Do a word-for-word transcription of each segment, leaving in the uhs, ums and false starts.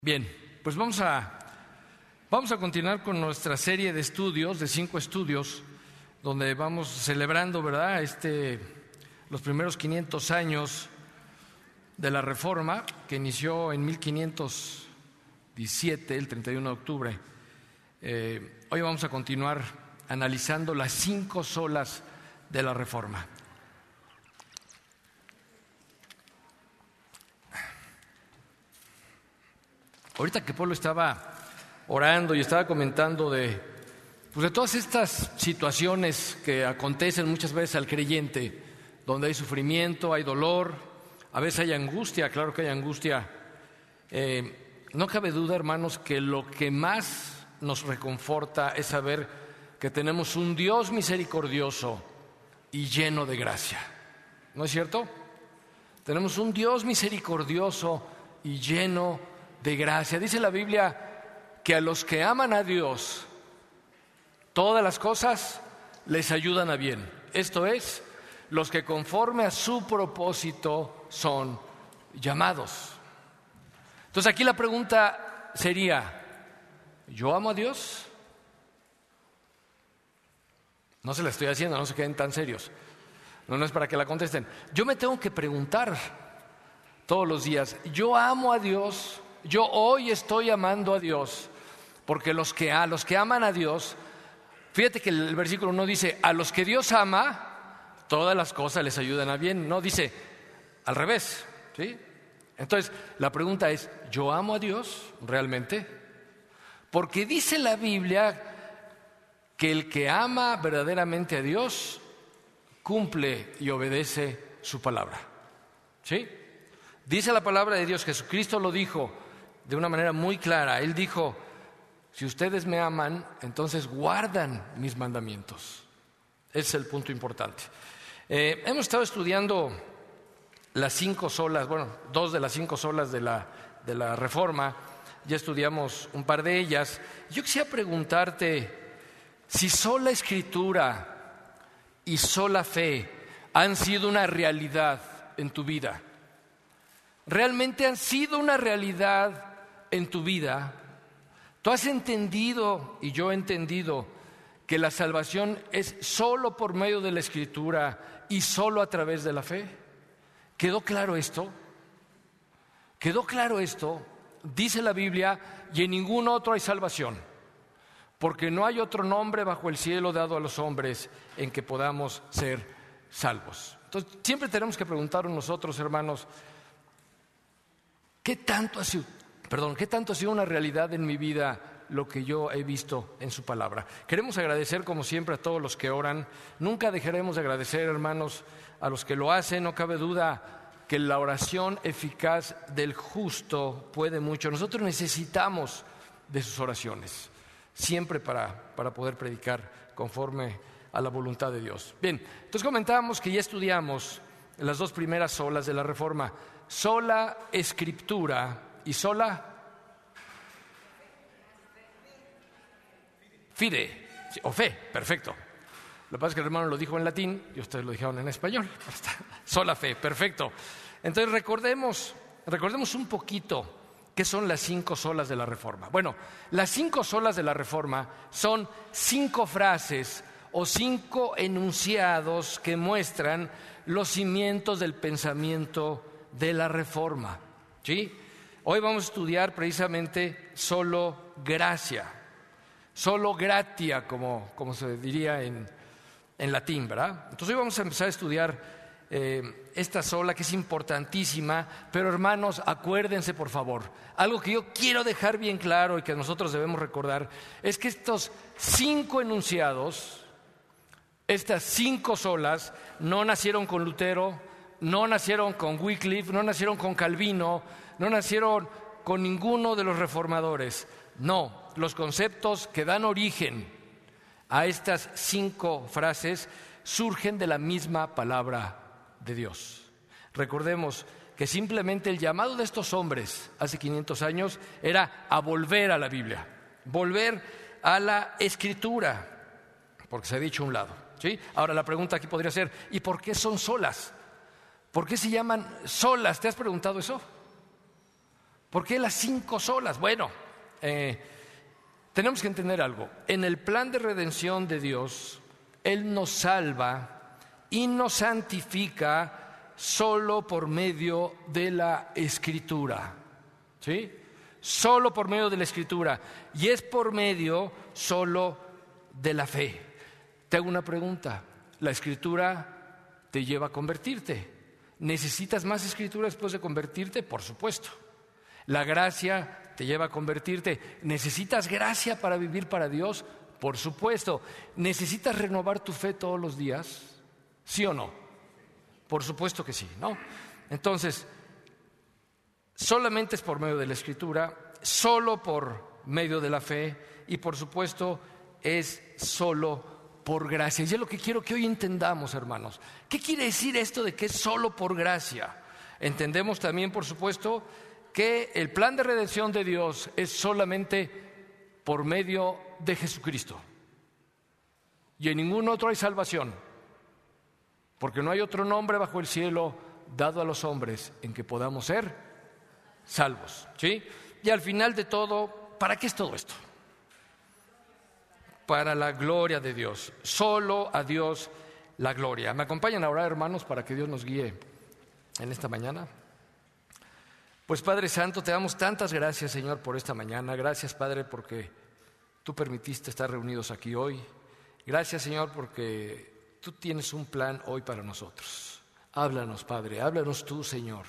Bien, pues vamos a, vamos a continuar con nuestra serie de estudios, de cinco estudios, donde vamos celebrando, ¿verdad?, este, los primeros quinientos años de la Reforma, que inició en mil quinientos diecisiete, el treinta y uno de octubre. Eh, hoy vamos a continuar analizando las cinco solas de la Reforma. Ahorita que Pablo estaba orando y estaba comentando de, pues de todas estas situaciones que acontecen muchas veces al creyente, donde hay sufrimiento, hay dolor, a veces hay angustia, claro que hay angustia. Eh, no cabe duda, hermanos, que lo que más nos reconforta es saber que tenemos un Dios misericordioso y lleno de gracia. ¿No es cierto? Tenemos un Dios misericordioso y lleno de de gracia. Dice la Biblia que a los que aman a Dios, todas las cosas les ayudan a bien. Esto es, los que conforme a su propósito son llamados. Entonces aquí la pregunta sería, ¿yo amo a Dios? No se la estoy haciendo, no se queden tan serios. No, no es para que la contesten. Yo me tengo que preguntar todos los días, ¿yo amo a Dios? Yo hoy estoy amando a Dios, porque los que, a los que aman a Dios, fíjate que el versículo no dice, a los que Dios ama, todas las cosas les ayudan a bien. No, dice al revés, ¿sí? Entonces, la pregunta es, ¿yo amo a Dios realmente? Porque dice la Biblia que el que ama verdaderamente a Dios, cumple y obedece su palabra, ¿sí? Dice la palabra de Dios, Jesucristo lo dijo de una manera muy clara. Él dijo, si ustedes me aman, entonces guardan mis mandamientos. Ese es el punto importante. Eh, hemos estado estudiando las cinco solas, bueno, dos de las cinco solas de la, de la Reforma. Ya estudiamos un par de ellas. Yo quisiera preguntarte si sola Escritura y sola fe han sido una realidad en tu vida. ¿Realmente han sido una realidad en tu vida? ¿Tú has entendido, y yo he entendido, que la salvación es solo por medio de la Escritura y solo a través de la fe? ¿Quedó claro esto? ¿Quedó claro esto? Dice la Biblia, y en ningún otro hay salvación, porque no hay otro nombre bajo el cielo dado a los hombres en que podamos ser salvos. Entonces, siempre tenemos que preguntarnos nosotros, hermanos, ¿Qué tanto ha sido, perdón, ¿qué tanto ha sido una realidad en mi vida lo que yo he visto en su palabra? Queremos agradecer, como siempre, a todos los que oran. Nunca dejaremos de agradecer, hermanos, a los que lo hacen. No cabe duda que la oración eficaz del justo puede mucho. Nosotros necesitamos de sus oraciones, siempre para, para poder predicar conforme a la voluntad de Dios. Bien, entonces comentábamos que ya estudiamos las dos primeras solas de la Reforma. Sola Escritura y sola fide, o fe, perfecto. Lo que pasa es que el hermano lo dijo en latín y ustedes lo dijeron en español. Sola fe, perfecto. Entonces recordemos, recordemos un poquito qué son las cinco solas de la Reforma. Bueno, las cinco solas de la Reforma son cinco frases o cinco enunciados que muestran los cimientos del pensamiento de la Reforma, ¿sí? Hoy vamos a estudiar precisamente solo gracia, solo gratia, como, como se diría en, en latín, ¿verdad? Entonces hoy vamos a empezar a estudiar eh, esta sola que es importantísima, pero hermanos, acuérdense por favor, algo que yo quiero dejar bien claro y que nosotros debemos recordar, es que estos cinco enunciados, estas cinco solas, no nacieron con Lutero, no nacieron con Wycliffe, no nacieron con Calvino, no nacieron con ninguno de los reformadores. No, los conceptos que dan origen a estas cinco frases surgen de la misma palabra de Dios. Recordemos que simplemente el llamado de estos hombres hace quinientos años era a volver a la Biblia, volver a la Escritura, porque se ha dicho a un lado, ¿sí? Ahora la pregunta aquí podría ser, ¿y por qué son solas? ¿Por qué se llaman solas? ¿Te has preguntado eso? ¿Por qué las cinco solas? Bueno, eh, tenemos que entender algo. En el plan de redención de Dios, Él nos salva y nos santifica solo por medio de la Escritura. ¿Sí? Solo por medio de la Escritura. Y es por medio solo de la fe. Te hago una pregunta. ¿La Escritura te lleva a convertirte? ¿Necesitas más Escritura después de convertirte? Por supuesto. ¿La gracia te lleva a convertirte? ¿Necesitas gracia para vivir para Dios? Por supuesto. ¿Necesitas renovar tu fe todos los días? ¿Sí o no? Por supuesto que sí, ¿no? Entonces, solamente es por medio de la Escritura, solo por medio de la fe y por supuesto es solo por gracia. Y es lo que quiero que hoy entendamos, hermanos. ¿Qué quiere decir esto de que es solo por gracia? Entendemos también, por supuesto, que el plan de redención de Dios es solamente por medio de Jesucristo. Y en ningún otro hay salvación, porque no hay otro nombre bajo el cielo dado a los hombres en que podamos ser salvos. ¿Sí? Y al final de todo, ¿para qué es todo esto? Para la gloria de Dios. Solo a Dios la gloria. ¿Me acompañan a orar, hermanos, para que Dios nos guíe en esta mañana? Pues Padre Santo, te damos tantas gracias, Señor, por esta mañana. Gracias, Padre, porque tú permitiste estar reunidos aquí hoy. Gracias, Señor, porque tú tienes un plan hoy para nosotros. Háblanos, Padre, háblanos tú, Señor.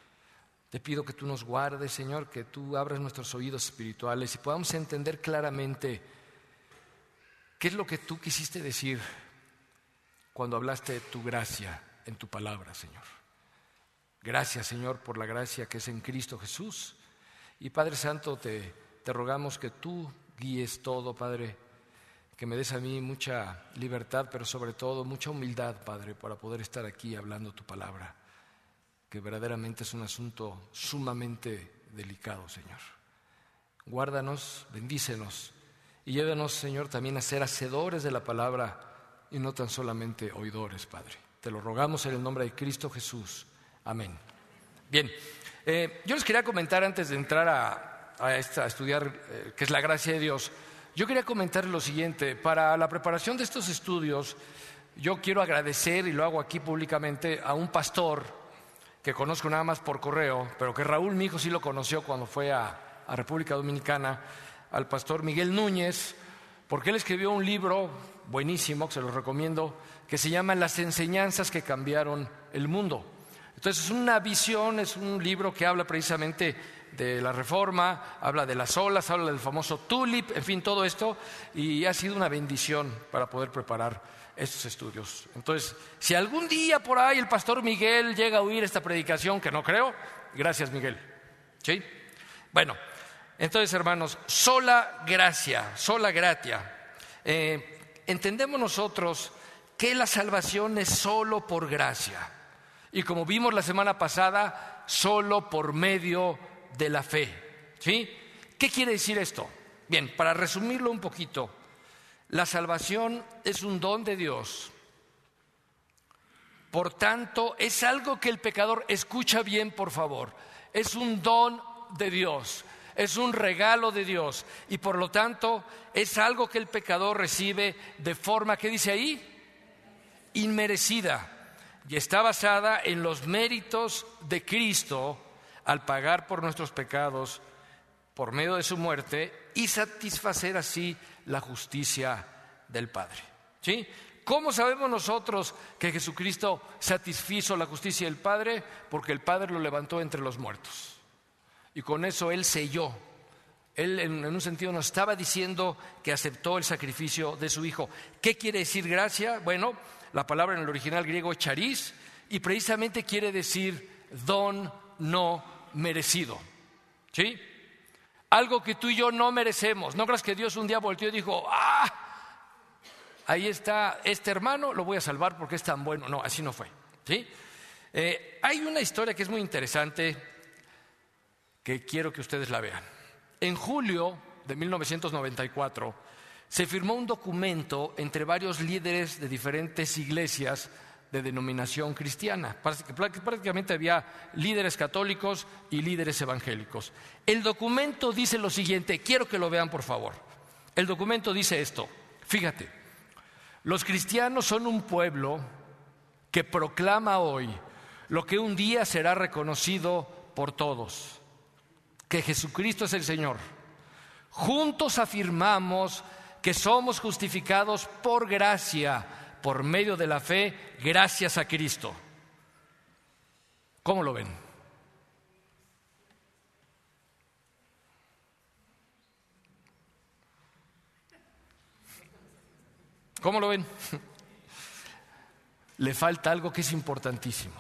Te pido que tú nos guardes, Señor, que tú abras nuestros oídos espirituales y podamos entender claramente qué es lo que tú quisiste decir cuando hablaste de tu gracia en tu palabra, Señor. Gracias, Señor, por la gracia que es en Cristo Jesús. Y Padre Santo, te, te rogamos que tú guíes todo, Padre, que me des a mí mucha libertad, pero sobre todo mucha humildad, Padre, para poder estar aquí hablando tu palabra, que verdaderamente es un asunto sumamente delicado, Señor. Guárdanos, bendícenos y llévanos, Señor, también a ser hacedores de la palabra y no tan solamente oidores, Padre. Te lo rogamos en el nombre de Cristo Jesús. Amén. Bien, eh, yo les quería comentar antes de entrar a, a, esta, a estudiar eh, qué es la gracia de Dios. Yo quería comentar lo siguiente. Para la preparación de estos estudios, yo quiero agradecer, y lo hago aquí públicamente, a un pastor que conozco nada más por correo, pero que Raúl, mi hijo, sí lo conoció cuando fue a, a República Dominicana, al pastor Miguel Núñez, porque él escribió un libro buenísimo, que se lo recomiendo, que se llama Las enseñanzas que cambiaron el mundo. Entonces es una visión, es un libro que habla precisamente de la Reforma, habla de las olas, habla del famoso tulip, en fin, todo esto, y ha sido una bendición para poder preparar estos estudios. Entonces, si algún día por ahí el pastor Miguel llega a oír esta predicación, que no creo, gracias, Miguel. ¿Sí? Bueno, entonces, hermanos, sola gracia, sola gratia. Eh, entendemos nosotros que la salvación es solo por gracia. Y como vimos la semana pasada, solo por medio de la fe. ¿Sí? ¿Qué quiere decir esto? Bien, para resumirlo un poquito, la salvación es un don de Dios. Por tanto, es algo que el pecador, escucha bien por favor, es un don de Dios, es un regalo de Dios y por lo tanto es algo que el pecador recibe de forma, ¿qué dice ahí? Inmerecida. Y está basada en los méritos de Cristo al pagar por nuestros pecados por medio de su muerte y satisfacer así la justicia del Padre. ¿Sí? ¿Cómo sabemos nosotros que Jesucristo satisfizo la justicia del Padre? Porque el Padre lo levantó entre los muertos. Y con eso Él selló. Él en, en un sentido nos estaba diciendo que aceptó el sacrificio de su Hijo. ¿Qué quiere decir gracia? Bueno, la palabra en el original griego es charis y precisamente quiere decir don no merecido. ¿Sí? Algo que tú y yo no merecemos. No creas que Dios un día volteó y dijo, ¡ah! Ahí está este hermano, lo voy a salvar porque es tan bueno. No, así no fue. ¿Sí? Eh, hay una historia que es muy interesante que quiero que ustedes la vean. En julio de mil novecientos noventa y cuatro se firmó un documento entre varios líderes de diferentes iglesias de denominación cristiana. Prácticamente había líderes católicos y líderes evangélicos. El documento dice lo siguiente, quiero que lo vean por favor. El documento dice esto, fíjate, los cristianos son un pueblo que proclama hoy lo que un día será reconocido por todos, que Jesucristo es el Señor. Juntos afirmamos que somos justificados por gracia, por medio de la fe, gracias a Cristo. ¿Cómo lo ven? ¿Cómo lo ven? Le falta algo que es importantísimo.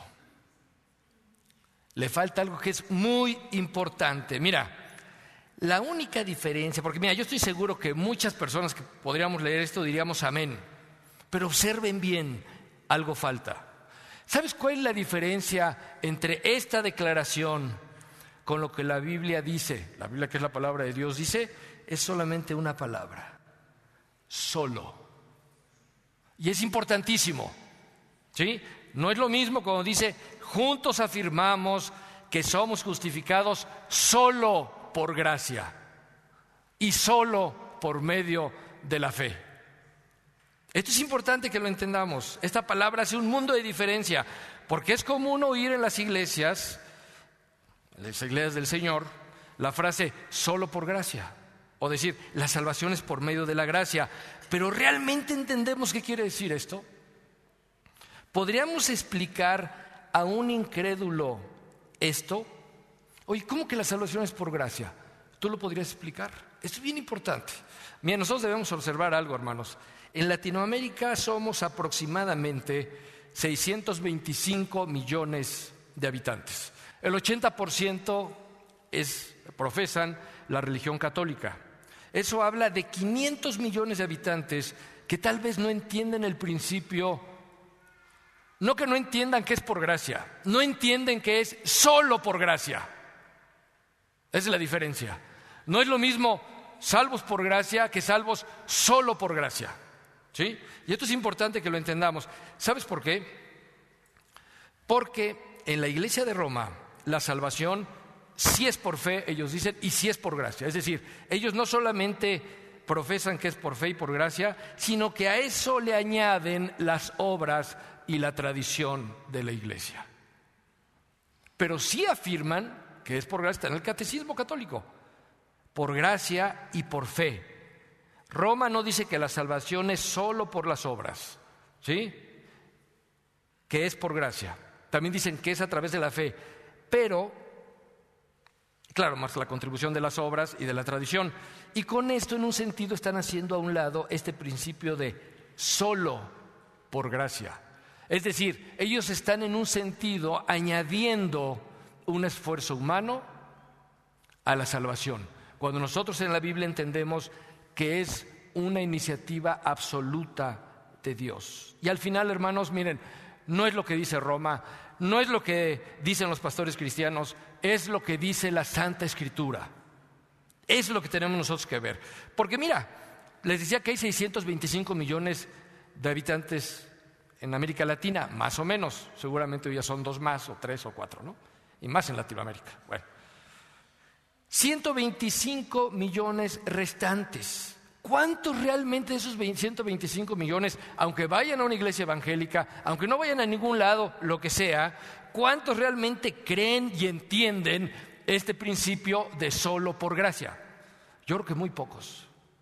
Le falta algo que es muy importante. Mira, la única diferencia, porque mira, yo estoy seguro que muchas personas que podríamos leer esto diríamos amén. Pero observen bien, algo falta. ¿Sabes cuál es la diferencia entre esta declaración con lo que la Biblia dice? La Biblia, que es la palabra de Dios, dice, es solamente una palabra, solo. Y es importantísimo, ¿sí? No es lo mismo cuando dice, juntos afirmamos que somos justificados solo por gracia y solo por medio de la fe. Esto es importante que lo entendamos. Esta palabra hace un mundo de diferencia, porque es común oír en las iglesias, en las iglesias del Señor, la frase solo por gracia, o decir la salvación es por medio de la gracia. Pero ¿realmente entendemos qué quiere decir esto? ¿Podríamos explicar a un incrédulo esto? Oye, ¿cómo que la salvación es por gracia? ¿Tú lo podrías explicar? Esto es bien importante. Mira, nosotros debemos observar algo, hermanos. En Latinoamérica somos aproximadamente seiscientos veinticinco millones de habitantes. El ochenta por ciento es, profesan la religión católica. Eso habla de quinientos millones de habitantes que tal vez no entienden el principio, no que no entiendan que es por gracia, no entienden que es solo por gracia. Esa es la diferencia. No es lo mismo salvos por gracia que salvos solo por gracia. ¿Sí? Y esto es importante que lo entendamos. ¿Sabes por qué? Porque en la iglesia de Roma la salvación sí es por fe, ellos dicen, y sí es por gracia. Es decir, ellos no solamente profesan que es por fe y por gracia, sino que a eso le añaden las obras y la tradición de la iglesia. Pero sí afirman que es por gracia, está en el catecismo católico, por gracia y por fe. Roma no dice que la salvación es solo por las obras, ¿sí? Que es por gracia. También dicen que es a través de la fe, pero, claro, más la contribución de las obras y de la tradición. Y con esto, en un sentido, están haciendo a un lado este principio de solo por gracia. Es decir, ellos están en un sentido añadiendo un esfuerzo humano a la salvación, cuando nosotros en la Biblia entendemos que es una iniciativa absoluta de Dios. Y al final, hermanos, miren, no es lo que dice Roma, no es lo que dicen los pastores cristianos, es lo que dice la Santa Escritura. Es lo que tenemos nosotros que ver. Porque mira, les decía que hay seiscientos veinticinco millones de habitantes en América Latina, más o menos. Seguramente hoy ya son dos más, o tres o cuatro, ¿no? Y más en Latinoamérica. Bueno, ciento veinticinco millones restantes. ¿Cuántos realmente de esos ciento veinticinco millones, aunque vayan a una iglesia evangélica, aunque no vayan a ningún lado, lo que sea, cuántos realmente creen y entienden este principio de solo por gracia? Yo creo que muy pocos.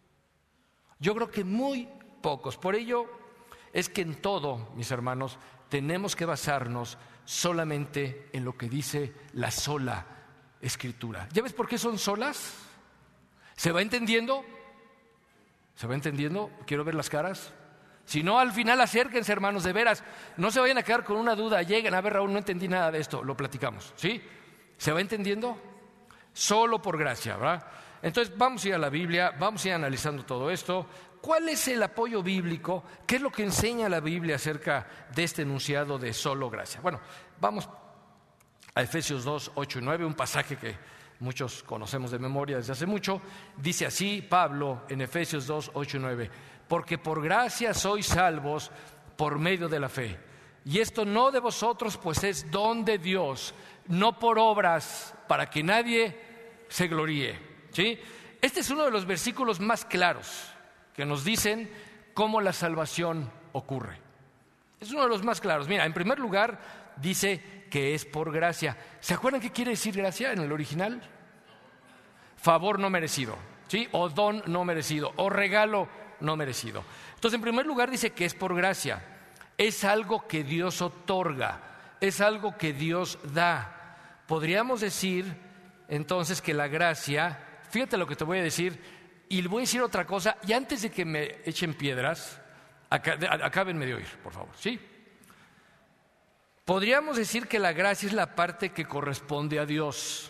Yo creo que muy pocos. Por ello es que en todo, mis hermanos, tenemos que basarnos solamente en lo que dice la sola Escritura. ¿Ya ves por qué son solas? ¿Se va entendiendo? ¿Se va entendiendo? Quiero ver las caras. Si no, al final acérquense, hermanos, de veras. No se vayan a quedar con una duda. Lleguen, a ver, Raúl, no entendí nada de esto. Lo platicamos, ¿sí? ¿Se va entendiendo? Solo por gracia, ¿verdad? Entonces vamos a ir a la Biblia, vamos a ir analizando todo esto. ¿Cuál es el apoyo bíblico? ¿Qué es lo que enseña la Biblia acerca de este enunciado de solo gracia? Bueno, vamos a Efesios dos, ocho y nueve, un pasaje que muchos conocemos de memoria desde hace mucho. Dice así Pablo en Efesios dos, ocho y nueve: porque por gracia sois salvos por medio de la fe. Y esto no de vosotros, pues es don de Dios, no por obras, para que nadie se gloríe. ¿Sí? Este es uno de los versículos más claros que nos dicen cómo la salvación ocurre. Es uno de los más claros. Mira, en primer lugar, dice que es por gracia. ¿Se acuerdan qué quiere decir gracia en el original? Favor no merecido, ¿sí? O don no merecido, o regalo no merecido. Entonces, en primer lugar, dice que es por gracia. Es algo que Dios otorga, es algo que Dios da. Podríamos decir, entonces, que la gracia, fíjate lo que te voy a decir, y le voy a decir otra cosa, y antes de que me echen piedras, acá, acábenme de oír, por favor, ¿sí? Podríamos decir que la gracia es la parte que corresponde a Dios.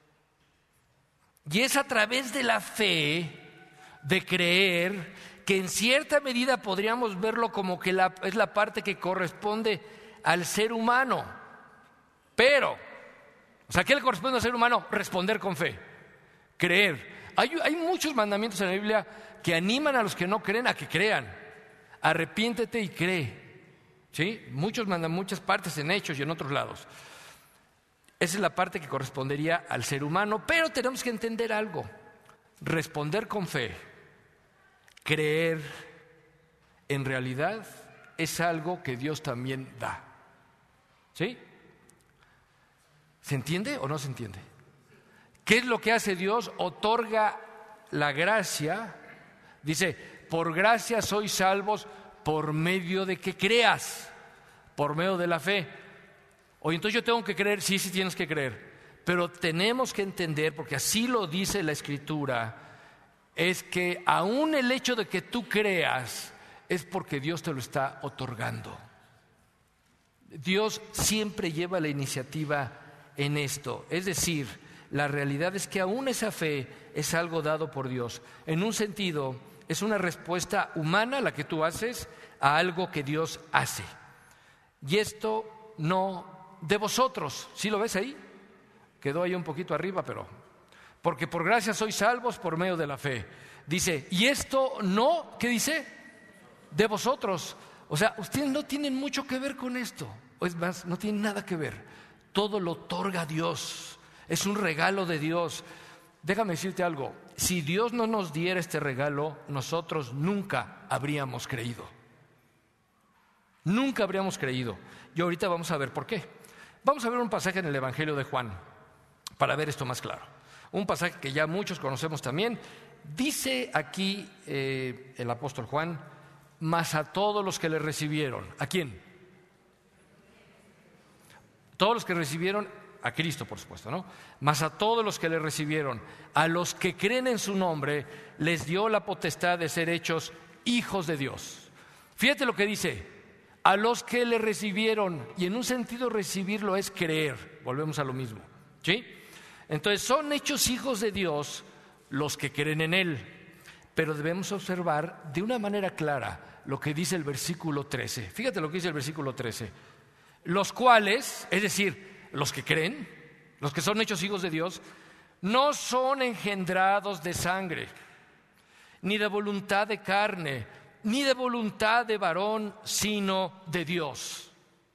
Y es a través de la fe, de creer, que en cierta medida podríamos verlo como que la, es la parte que corresponde al ser humano. Pero, o sea, ¿qué le corresponde al ser humano? Responder con fe, creer. Hay, hay muchos mandamientos en la Biblia que animan a los que no creen a que crean. Arrepiéntete y cree. ¿Sí? Muchos mandan muchas partes en Hechos y en otros lados. Esa es la parte que correspondería al ser humano, pero tenemos que entender algo. Responder con fe, creer, en realidad es algo que Dios también da. ¿Sí? ¿Se entiende o no se entiende? ¿Qué es lo que hace Dios? Otorga la gracia. Dice, por gracia sois salvos por medio de que creas, por medio de la fe. Oye, entonces yo tengo que creer, sí, sí tienes que creer, pero tenemos que entender, porque así lo dice la Escritura, es que aún el hecho de que tú creas es porque Dios te lo está otorgando. Dios siempre lleva la iniciativa en esto, es decir, la realidad es que aún esa fe es algo dado por Dios. En un sentido, es una respuesta humana la que tú haces a algo que Dios hace. Y esto no de vosotros. ¿Sí lo ves ahí? Quedó ahí un poquito arriba, pero... Porque por gracia sois salvos por medio de la fe. Dice, y esto no, ¿qué dice? De vosotros. O sea, ustedes no tienen mucho que ver con esto. O es más, no tienen nada que ver. Todo lo otorga Dios. Es un regalo de Dios. Déjame decirte algo. Si Dios no nos diera este regalo, nosotros nunca habríamos creído. Nunca habríamos creído. Y ahorita vamos a ver por qué. Vamos a ver un pasaje en el Evangelio de Juan para ver esto más claro. Un pasaje que ya muchos conocemos también. Dice aquí eh, el apóstol Juan, mas a todos los que le recibieron. ¿A quién? Todos los que recibieron a Cristo, por supuesto, ¿no? Mas a todos los que le recibieron, a los que creen en su nombre, les dio la potestad de ser hechos hijos de Dios. Fíjate lo que dice, a los que le recibieron, y en un sentido recibirlo es creer, volvemos a lo mismo, ¿sí? Entonces son hechos hijos de Dios los que creen en Él, pero debemos observar de una manera clara lo que dice el versículo trece. Fíjate lo que dice el versículo trece. Los cuales, es decir, los que creen, los que son hechos hijos de Dios, no son engendrados de sangre, ni de voluntad de carne, ni de voluntad de varón, sino de Dios.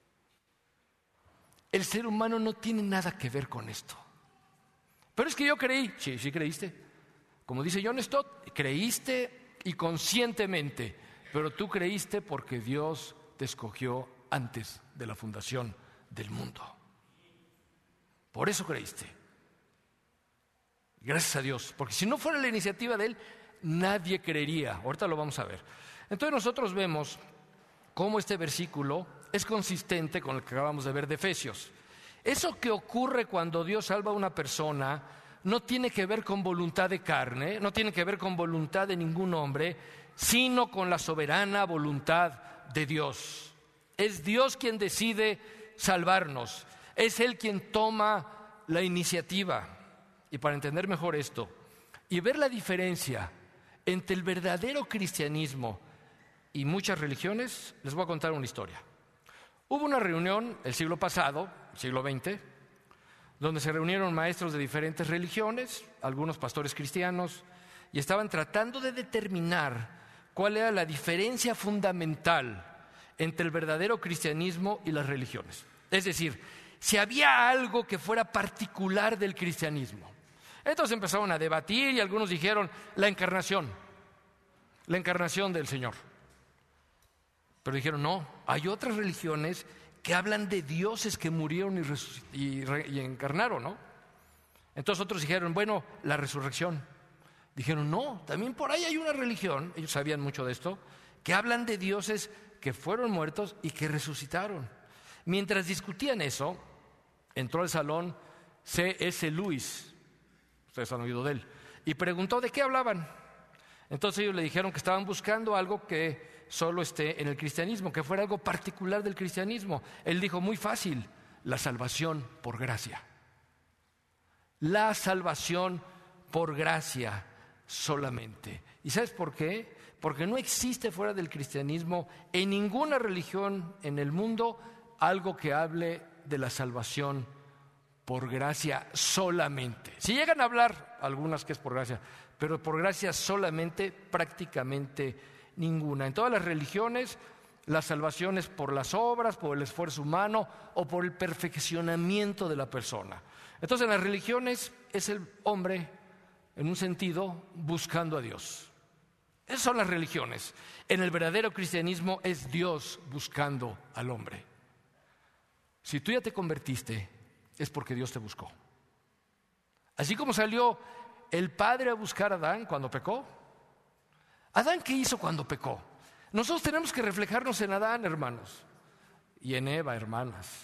El ser humano no tiene nada que ver con esto. Pero es que yo creí, sí, sí creíste. Como dice John Stott, creíste y conscientemente, pero tú creíste porque Dios te escogió antes de la fundación del mundo. Por eso creíste. Gracias a Dios, porque si no fuera la iniciativa de Él, nadie creería. Ahorita lo vamos a ver. Entonces nosotros vemos cómo este versículo es consistente con el que acabamos de ver de Efesios. Eso que ocurre cuando Dios salva a una persona no tiene que ver con voluntad de carne, no tiene que ver con voluntad de ningún hombre, sino con la soberana voluntad de Dios. Es Dios quien decide salvarnos, es Él quien toma la iniciativa. Y para entender mejor esto y ver la diferencia entre el verdadero cristianismo y muchas religiones, les voy a contar una historia. Hubo una reunión el siglo pasado, el siglo veinte, donde se reunieron maestros de diferentes religiones, algunos pastores cristianos, y estaban tratando de determinar cuál era la diferencia fundamental entre el verdadero cristianismo y las religiones. Es decir, si había algo que fuera particular del cristianismo. Entonces empezaron a debatir y algunos dijeron la encarnación, la encarnación del Señor. Pero dijeron no, hay otras religiones que hablan de dioses que murieron y, resuc- y, re- y encarnaron, ¿no? Entonces otros dijeron, bueno, la resurrección. Dijeron, no, también por ahí hay una religión, ellos sabían mucho de esto, que hablan de dioses que fueron muertos y que resucitaron. Mientras discutían eso, entró al salón C S Lewis, ustedes han oído de él, y preguntó de qué hablaban. Entonces ellos le dijeron que estaban buscando algo que solo esté en el cristianismo, que fuera algo particular del cristianismo. Él dijo, muy fácil, la salvación por gracia. La salvación por gracia solamente. ¿Y sabes por qué? Porque no existe fuera del cristianismo en ninguna religión en el mundo algo que hable de la salvación por gracia solamente. Si llegan a hablar, algunas que es por gracia, pero por gracia solamente, prácticamente ninguna. En todas las religiones, la salvación es por las obras, por el esfuerzo humano o por el perfeccionamiento de la persona. Entonces, en las religiones es el hombre, en un sentido, buscando a Dios. Esas son las religiones. En el verdadero cristianismo es Dios buscando al hombre. Si tú ya te convertiste, es porque Dios te buscó. Así como salió el padre a buscar a Adán cuando pecó. ¿Adán qué hizo cuando pecó? Nosotros tenemos que reflejarnos en Adán, hermanos, y en Eva, hermanas.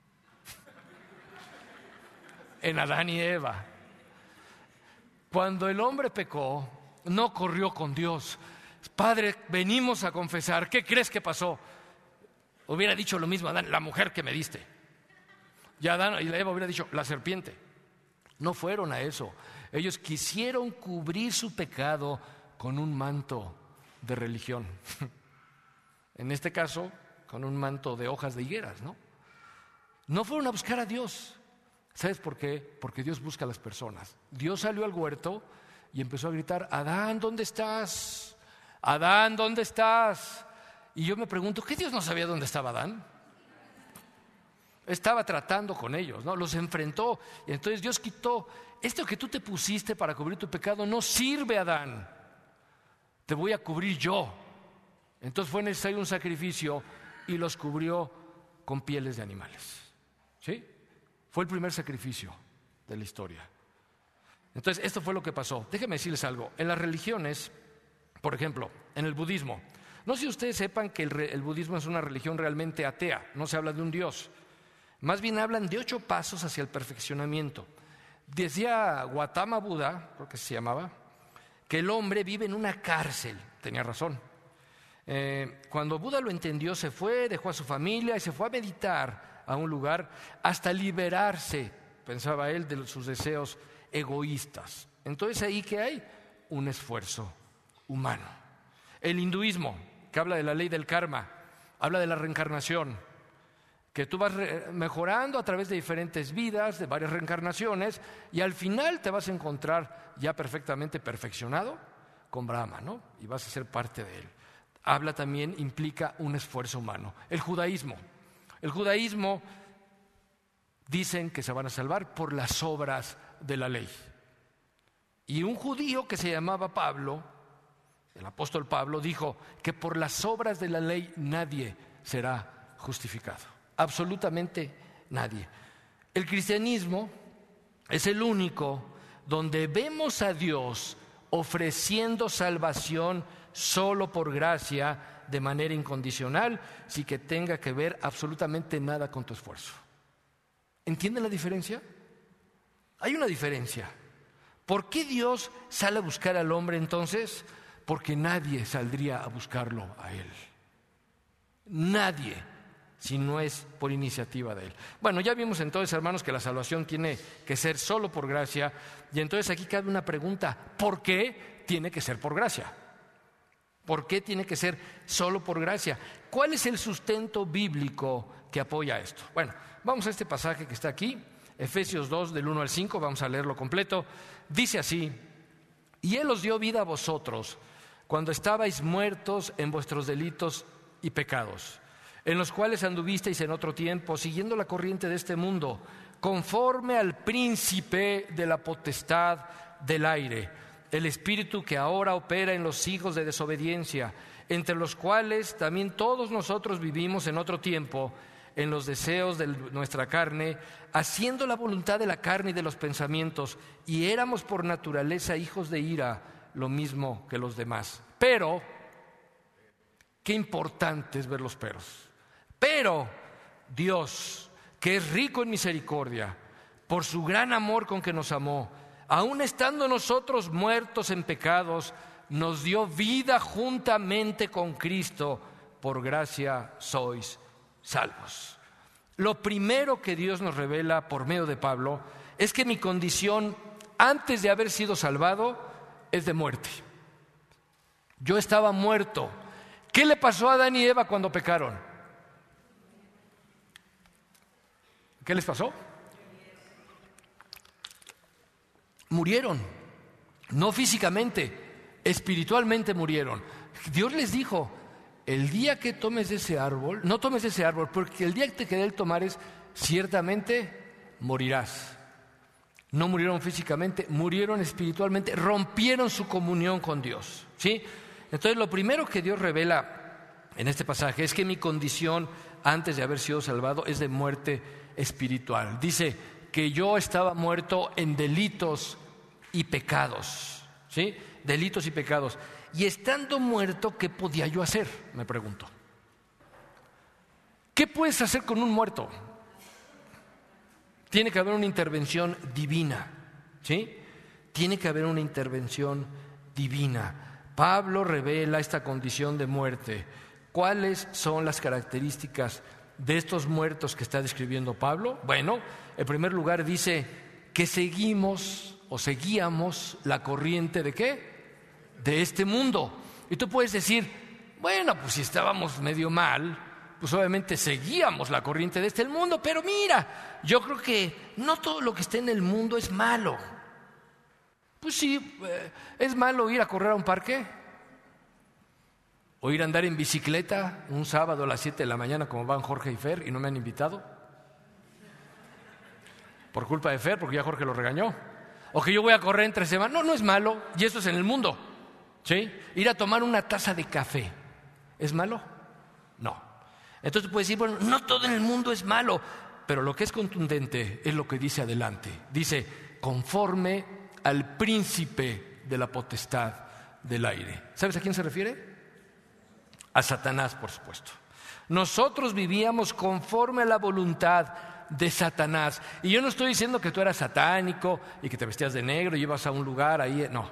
En Adán y Eva. Cuando el hombre pecó, no corrió con Dios. Padre, venimos a confesar. ¿Qué crees que pasó? Hubiera dicho lo mismo Adán, la mujer que me diste. Y Adán y Eva hubiera dicho, la serpiente. No fueron a eso. Ellos quisieron cubrir su pecado con un manto de religión. En este caso, con un manto de hojas de higueras, ¿no? No fueron a buscar a Dios. ¿Sabes por qué? Porque Dios busca a las personas. Dios salió al huerto y empezó a gritar, Adán, ¿dónde estás? Adán, ¿dónde estás? Y yo me pregunto, ¿qué Dios no sabía dónde estaba Adán? Estaba tratando con ellos, ¿no? Los enfrentó. Y entonces Dios quitó, esto que tú te pusiste para cubrir tu pecado no sirve, Adán. Te voy a cubrir yo. Entonces fue necesario un sacrificio y los cubrió con pieles de animales. ¿Sí? Fue el primer sacrificio de la historia. Entonces, esto fue lo que pasó. Déjenme decirles algo. En las religiones, por ejemplo, en el budismo, no sé si ustedes sepan que el, re, el budismo es una religión realmente atea, no se habla de un Dios. Más bien hablan de ocho pasos hacia el perfeccionamiento. Decía Gautama Buda, creo que se llamaba, que el hombre vive en una cárcel. Tenía razón. Eh, cuando Buda lo entendió, se fue, dejó a su familia y se fue a meditar a un lugar hasta liberarse, pensaba él, de sus deseos egoístas. Entonces, ¿ahí qué hay? Un esfuerzo humano. El hinduismo, que habla de la ley del karma, habla de la reencarnación, que tú vas mejorando a través de diferentes vidas, de varias reencarnaciones, y al final te vas a encontrar ya perfectamente perfeccionado con Brahma, ¿no? Y vas a ser parte de él. Habla también, implica un esfuerzo humano. El judaísmo. El judaísmo dicen que se van a salvar por las obras de la ley. Y un judío que se llamaba Pablo, el apóstol Pablo, dijo que por las obras de la ley nadie será justificado. Absolutamente nadie. El cristianismo es el único donde vemos a Dios ofreciendo salvación solo por gracia, de manera incondicional, sin que tenga que ver absolutamente nada con tu esfuerzo. ¿Entienden la diferencia? Hay una diferencia. ¿Por qué Dios sale a buscar al hombre entonces? Porque nadie saldría a buscarlo a él. Nadie, si no es por iniciativa de él. Bueno, ya vimos entonces, hermanos, que la salvación tiene que ser solo por gracia. Y entonces aquí cabe una pregunta: ¿por qué tiene que ser por gracia? ¿Por qué tiene que ser solo por gracia? ¿Cuál es el sustento bíblico que apoya esto? Bueno, vamos a este pasaje que está aquí, Efesios dos, del uno al cinco, vamos a leerlo completo. Dice así: y Él os dio vida a vosotros cuando estabais muertos en vuestros delitos y pecados, en los cuales anduvisteis en otro tiempo, siguiendo la corriente de este mundo, conforme al príncipe de la potestad del aire, el espíritu que ahora opera en los hijos de desobediencia, entre los cuales también todos nosotros vivimos en otro tiempo, en los deseos de nuestra carne, haciendo la voluntad de la carne y de los pensamientos, y éramos por naturaleza hijos de ira, lo mismo que los demás. Pero, qué importante es ver los peros. Pero Dios, que es rico en misericordia, por su gran amor con que nos amó, aun estando nosotros muertos en pecados, nos dio vida juntamente con Cristo, por gracia sois salvos. Lo primero que Dios nos revela por medio de Pablo es que mi condición antes de haber sido salvado es de muerte. Yo estaba muerto. ¿Qué le pasó a Adán y Eva cuando pecaron? ¿Qué les pasó? Murieron, no físicamente, espiritualmente murieron. Dios les dijo: el día que tomes de ese árbol, no tomes de ese árbol, porque el día que te quede el tomares, ciertamente morirás. No murieron físicamente, murieron espiritualmente, rompieron su comunión con Dios, ¿sí? Entonces, lo primero que Dios revela en este pasaje es que mi condición antes de haber sido salvado es de muerte espiritual. Dice que yo estaba muerto en delitos y pecados, ¿sí? Delitos y pecados. Y estando muerto, ¿qué podía yo hacer? Me pregunto. ¿Qué puedes hacer con un muerto? Tiene que haber una intervención divina, ¿sí? Tiene que haber una intervención divina. Pablo revela esta condición de muerte. ¿Cuáles son las características de estos muertos que está describiendo Pablo? Bueno, en primer lugar dice que seguimos o seguíamos la corriente ¿de qué? De este mundo. Y tú puedes decir, bueno, pues si estábamos medio mal, pues obviamente seguíamos la corriente de este mundo, pero mira, yo creo que no todo lo que está en el mundo es malo. Pues sí, eh, ¿es malo ir a correr a un parque? ¿O ir a andar en bicicleta un sábado a las siete de la mañana como van Jorge y Fer y no me han invitado? Por culpa de Fer, porque ya Jorge lo regañó. O que yo voy a correr entre semanas. No, no es malo, y eso es en el mundo, ¿sí? Ir a tomar una taza de café, ¿es malo? No. Entonces puedes decir, bueno, no todo en el mundo es malo, pero lo que es contundente es lo que dice adelante. Dice, conforme al príncipe de la potestad del aire. ¿Sabes a quién se refiere? A Satanás, por supuesto. Nosotros vivíamos conforme a la voluntad de Satanás. Y yo no estoy diciendo que tú eras satánico y que te vestías de negro y ibas a un lugar ahí. No.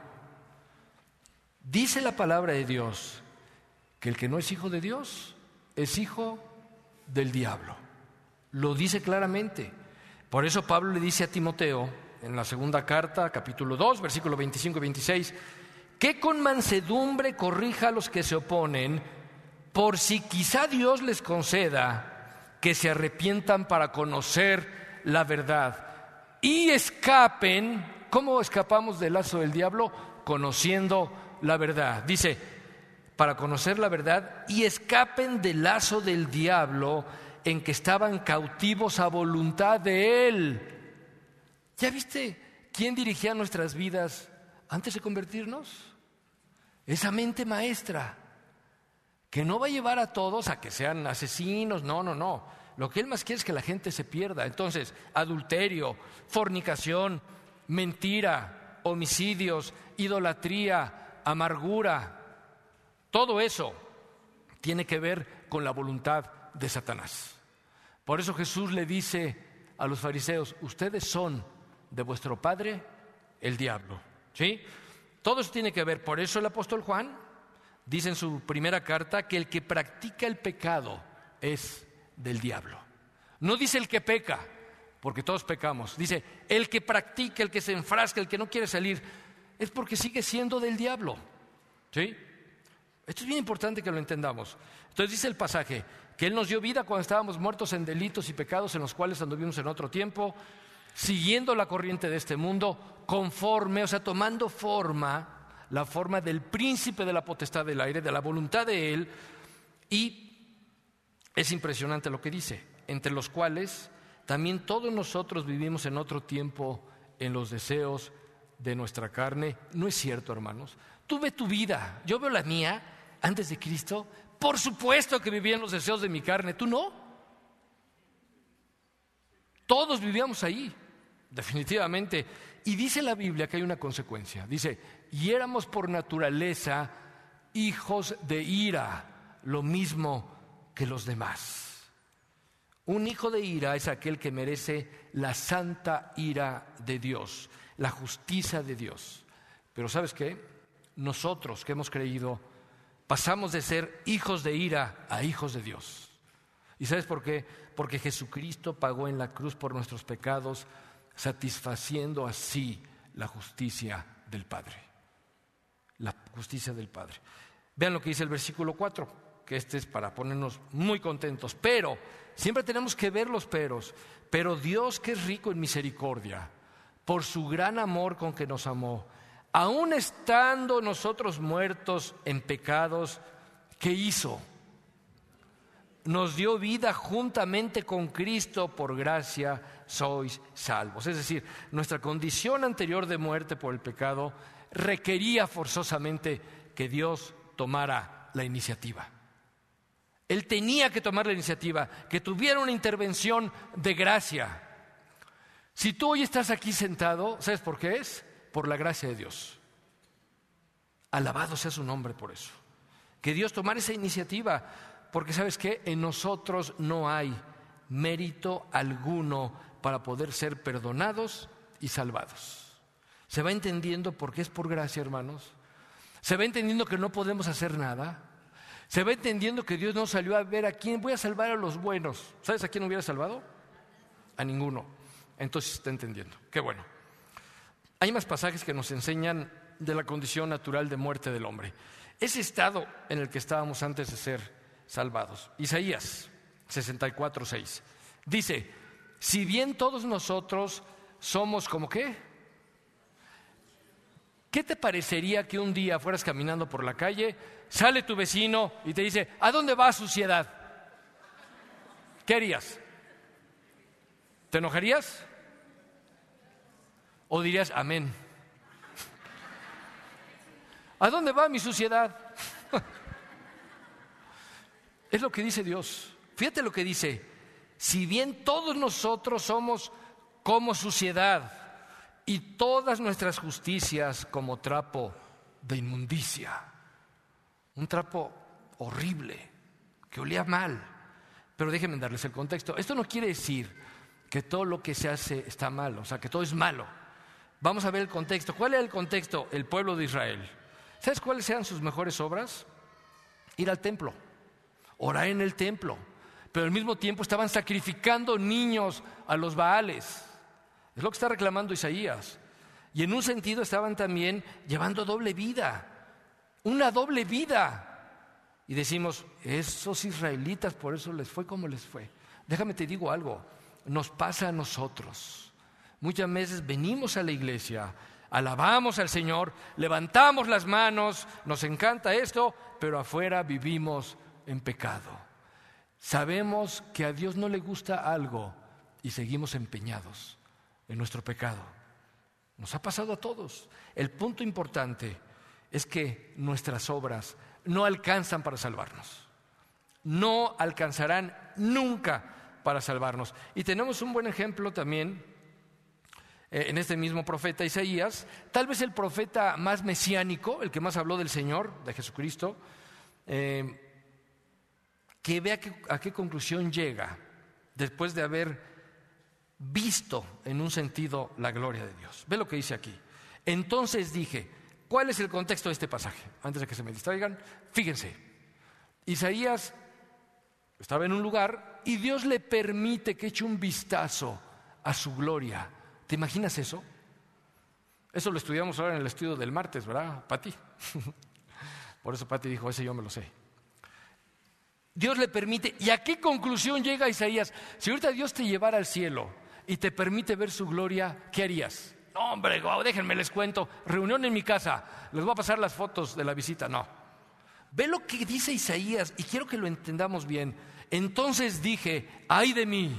Dice la palabra de Dios que el que no es hijo de Dios es hijo del diablo. Lo dice claramente. Por eso Pablo le dice a Timoteo en la segunda carta, capítulo dos, versículos veinticinco y veintiséis, que con mansedumbre corrija a los que se oponen, por si quizá Dios les conceda que se arrepientan para conocer la verdad y escapen. ¿Cómo escapamos del lazo del diablo? Conociendo la verdad. Dice, para conocer la verdad y escapen del lazo del diablo en que estaban cautivos a voluntad de él. ¿Ya viste quién dirigía nuestras vidas antes de convertirnos? Esa mente maestra que no va a llevar a todos a que sean asesinos, no, no, no. Lo que él más quiere es que la gente se pierda. Entonces, adulterio, fornicación, mentira, homicidios, idolatría, amargura, todo eso tiene que ver con la voluntad de Satanás. Por eso Jesús le dice a los fariseos, ustedes son de vuestro padre el diablo, ¿sí? Todo eso tiene que ver. Por eso el apóstol Juan dice en su primera carta que el que practica el pecado es del diablo. No dice el que peca, porque todos pecamos. Dice el que practica, el que se enfrasca, el que no quiere salir, es porque sigue siendo del diablo, ¿sí? Esto es bien importante que lo entendamos. Entonces dice el pasaje que Él nos dio vida cuando estábamos muertos en delitos y pecados en los cuales anduvimos en otro tiempo, siguiendo la corriente de este mundo, conforme, o sea, tomando forma, la forma del príncipe de la potestad del aire, de la voluntad de Él, y Es impresionante lo que dice, entre los cuales también todos nosotros vivimos en otro tiempo en los deseos de nuestra carne. No es cierto, hermanos. Tú ve tu vida, yo veo la mía antes de Cristo. Por supuesto que vivía en los deseos de mi carne, ¿tú no? Todos vivíamos ahí, definitivamente. Y dice la Biblia que hay una consecuencia. Dice, y éramos por naturaleza hijos de ira, lo mismo que los demás. Un hijo de ira es aquel que merece la santa ira de Dios, la justicia de Dios. Pero ¿sabes qué? Nosotros que hemos creído pasamos de ser hijos de ira a hijos de Dios. ¿Y sabes por qué? Porque Jesucristo pagó en la cruz por nuestros pecados, satisfaciendo así la justicia del Padre. La justicia del Padre. Vean lo que dice el versículo cuatro, que este es para ponernos muy contentos. Pero, siempre tenemos que ver los peros. Pero Dios, que es rico en misericordia, por su gran amor con que nos amó, aun estando nosotros muertos en pecados, ¿qué hizo? Nos dio vida juntamente con Cristo, por gracia sois salvos. Es decir, nuestra condición anterior de muerte por el pecado requería forzosamente que Dios tomara la iniciativa. Él tenía que tomar la iniciativa, que tuviera una intervención de gracia. Si tú hoy estás aquí sentado, ¿sabes por qué es? Por la gracia de Dios. Alabado sea su nombre por eso. Que Dios tomara esa iniciativa, porque ¿sabes qué? En nosotros no hay mérito alguno para poder ser perdonados y salvados. ¿Se va entendiendo por qué es por gracia, hermanos? ¿Se va entendiendo que no podemos hacer nada? ¿Se va entendiendo que Dios no salió a ver a quién voy a salvar a los buenos? ¿Sabes a quién hubiera salvado? A ninguno. Entonces está entendiendo. Qué bueno. Hay más pasajes que nos enseñan de la condición natural de muerte del hombre. Ese estado en el que estábamos antes de ser salvados. Isaías sesenta y cuatro, seis. Dice, si bien todos nosotros somos como qué, ¿qué te parecería que un día fueras caminando por la calle, sale tu vecino y te dice, ¿a dónde va, suciedad? ¿Qué harías? ¿Te enojarías? ¿O dirías, amén? ¿A dónde va mi suciedad? Es lo que dice Dios. Fíjate lo que dice. Si bien todos nosotros somos como suciedad y todas nuestras justicias como trapo de inmundicia. Un trapo horrible, que olía mal. Pero déjenme darles el contexto. Esto no quiere decir que todo lo que se hace está mal, o sea, que todo es malo. Vamos a ver el contexto. ¿Cuál era el contexto? El pueblo de Israel. ¿Sabes cuáles eran sus mejores obras? Ir al templo, orar en el templo, pero al mismo tiempo estaban sacrificando niños a los Baales. Es lo que está reclamando Isaías. Y en un sentido estaban también llevando doble vida, una doble vida. Y decimos, esos israelitas por eso les fue como les fue. Déjame te digo algo, nos pasa a nosotros. Muchas veces venimos a la iglesia, alabamos al Señor, levantamos las manos, nos encanta esto, pero afuera vivimos en pecado. Sabemos que a Dios no le gusta algo y seguimos empeñados en nuestro pecado. Nos ha pasado a todos. El punto importante es que nuestras obras no alcanzan para salvarnos. No alcanzarán nunca para salvarnos. Y tenemos un buen ejemplo también eh, en este mismo profeta Isaías, tal vez el profeta más mesiánico, el que más habló del Señor, de Jesucristo, eh, que vea que, a qué conclusión llega después de haber visto en un sentido la gloria de Dios. Ve lo que dice aquí. Entonces dije, ¿cuál es el contexto de este pasaje? Antes de que se me distraigan, fíjense, Isaías estaba en un lugar y Dios le permite que eche un vistazo a su gloria. ¿Te imaginas eso? Eso lo estudiamos ahora en el estudio del martes, ¿verdad, Pati? Por eso Pati dijo, ese yo me lo sé. Dios le permite, ¿y a qué conclusión llega Isaías? Si ahorita Dios te llevara al cielo y te permite ver su gloria, ¿qué harías? No, hombre, wow, déjenme les cuento, reunión en mi casa, les voy a pasar las fotos de la visita. No, ve lo que dice Isaías y quiero que lo entendamos bien. Entonces dije, ay de mí,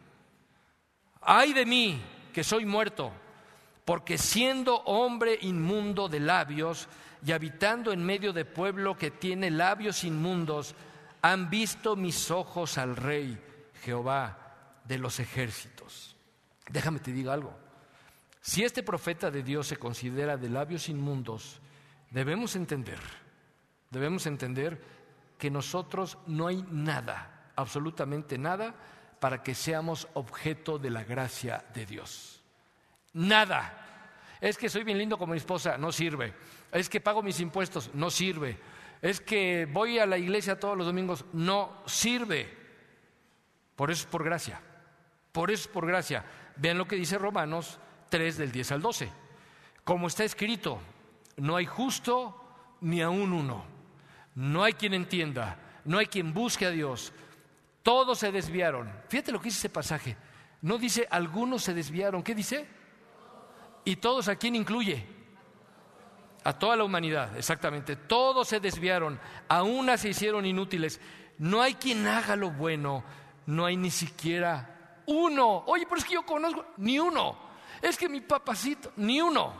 ay de mí, que soy muerto, porque siendo hombre inmundo de labios y habitando en medio de pueblo que tiene labios inmundos, han visto mis ojos al Rey, Jehová de los ejércitos. Déjame te diga algo. Si este profeta de Dios se considera de labios inmundos, debemos entender, debemos entender que nosotros no hay nada, absolutamente nada, para que seamos objeto de la gracia de Dios. Nada. Es que soy bien lindo con mi esposa, no sirve. Es que pago mis impuestos, no sirve. Es que voy a la iglesia todos los domingos, no sirve. Por eso es por gracia. Por eso es por gracia. Vean lo que dice Romanos tres del diez al doce. Como está escrito, no hay justo ni aun uno. No hay quien entienda, no hay quien busque a Dios. Todos se desviaron. Fíjate lo que dice ese pasaje. No dice algunos se desviaron. ¿Qué dice? ¿Y todos a quién incluye? A toda la humanidad, exactamente. Todos se desviaron, a una se hicieron inútiles. No hay quien haga lo bueno, no hay ni siquiera uno. Oye, pero es que yo conozco, ni uno. Es que mi papacito, ni uno.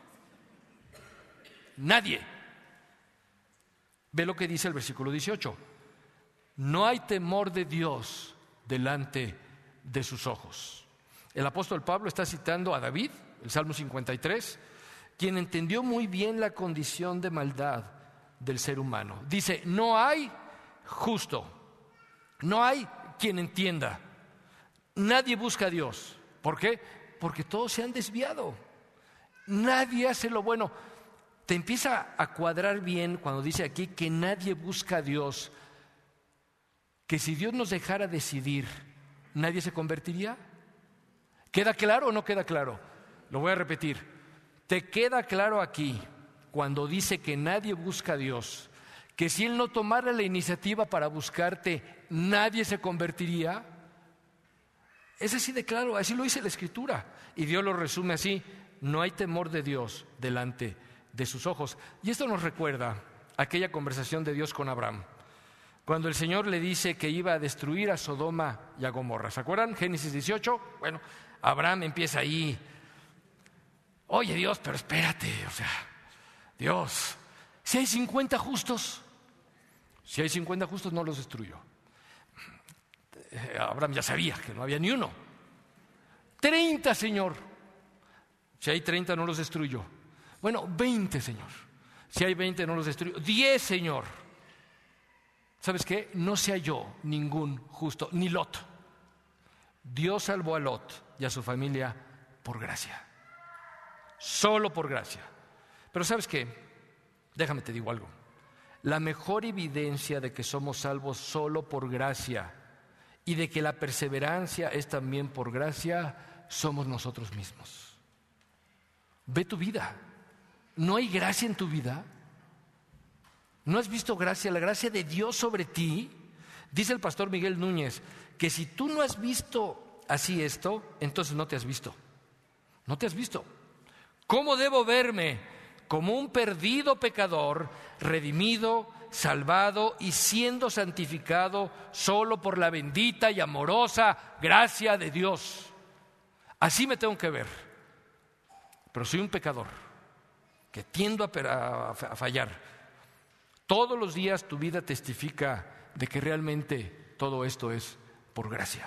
Nadie. Ve lo que dice el versículo dieciocho. No hay temor de Dios delante de sus ojos. El apóstol Pablo está citando a David, el Salmo cincuenta y tres, quien entendió muy bien la condición de maldad del ser humano. Dice, no hay justo, no hay quien entienda, nadie busca a Dios. ¿Por qué? Porque todos se han desviado, nadie hace lo bueno. Te empieza a cuadrar bien cuando dice aquí que nadie busca a Dios, que si Dios nos dejara decidir, ¿nadie se convertiría? ¿Queda claro o no queda claro? Lo voy a repetir. ¿Te queda claro aquí cuando dice que nadie busca a Dios, que si Él no tomara la iniciativa para buscarte, nadie se convertiría? Es así de claro, así lo dice la Escritura. Y Dios lo resume así: no hay temor de Dios delante de sus ojos. Y esto nos recuerda aquella conversación de Dios con Abraham, cuando el Señor le dice que iba a destruir a Sodoma y a Gomorra. ¿Se acuerdan? Génesis dieciocho. Bueno, Abraham empieza ahí. Oye Dios, pero espérate, o sea, Dios, si hay cincuenta justos, si hay cincuenta justos no los destruyo. Abraham ya sabía que no había ni uno. treinta, Señor, si hay treinta no los destruyo. Bueno, veinte, Señor, si hay veinte no los destruyo. diez, Señor. ¿Sabes qué? No se halló ningún justo, ni Lot. Dios salvó a Lot y a su familia por gracia. Solo por gracia. Pero ¿sabes qué? Déjame te digo algo. La mejor evidencia de que somos salvos solo por gracia y de que la perseverancia es también por gracia, somos nosotros mismos. Ve tu vida. ¿No hay gracia en tu vida? ¿No has visto gracia, la gracia de Dios sobre ti? Dice el pastor Miguel Núñez que si tú no has visto así esto, entonces no te has visto. No te has visto. ¿Cómo debo verme? Como un perdido pecador, redimido, salvado y siendo santificado solo por la bendita y amorosa gracia de Dios. Así me tengo que ver. Pero soy un pecador que tiendo a, a fallar. Todos los días tu vida testifica de que realmente todo esto es por gracia.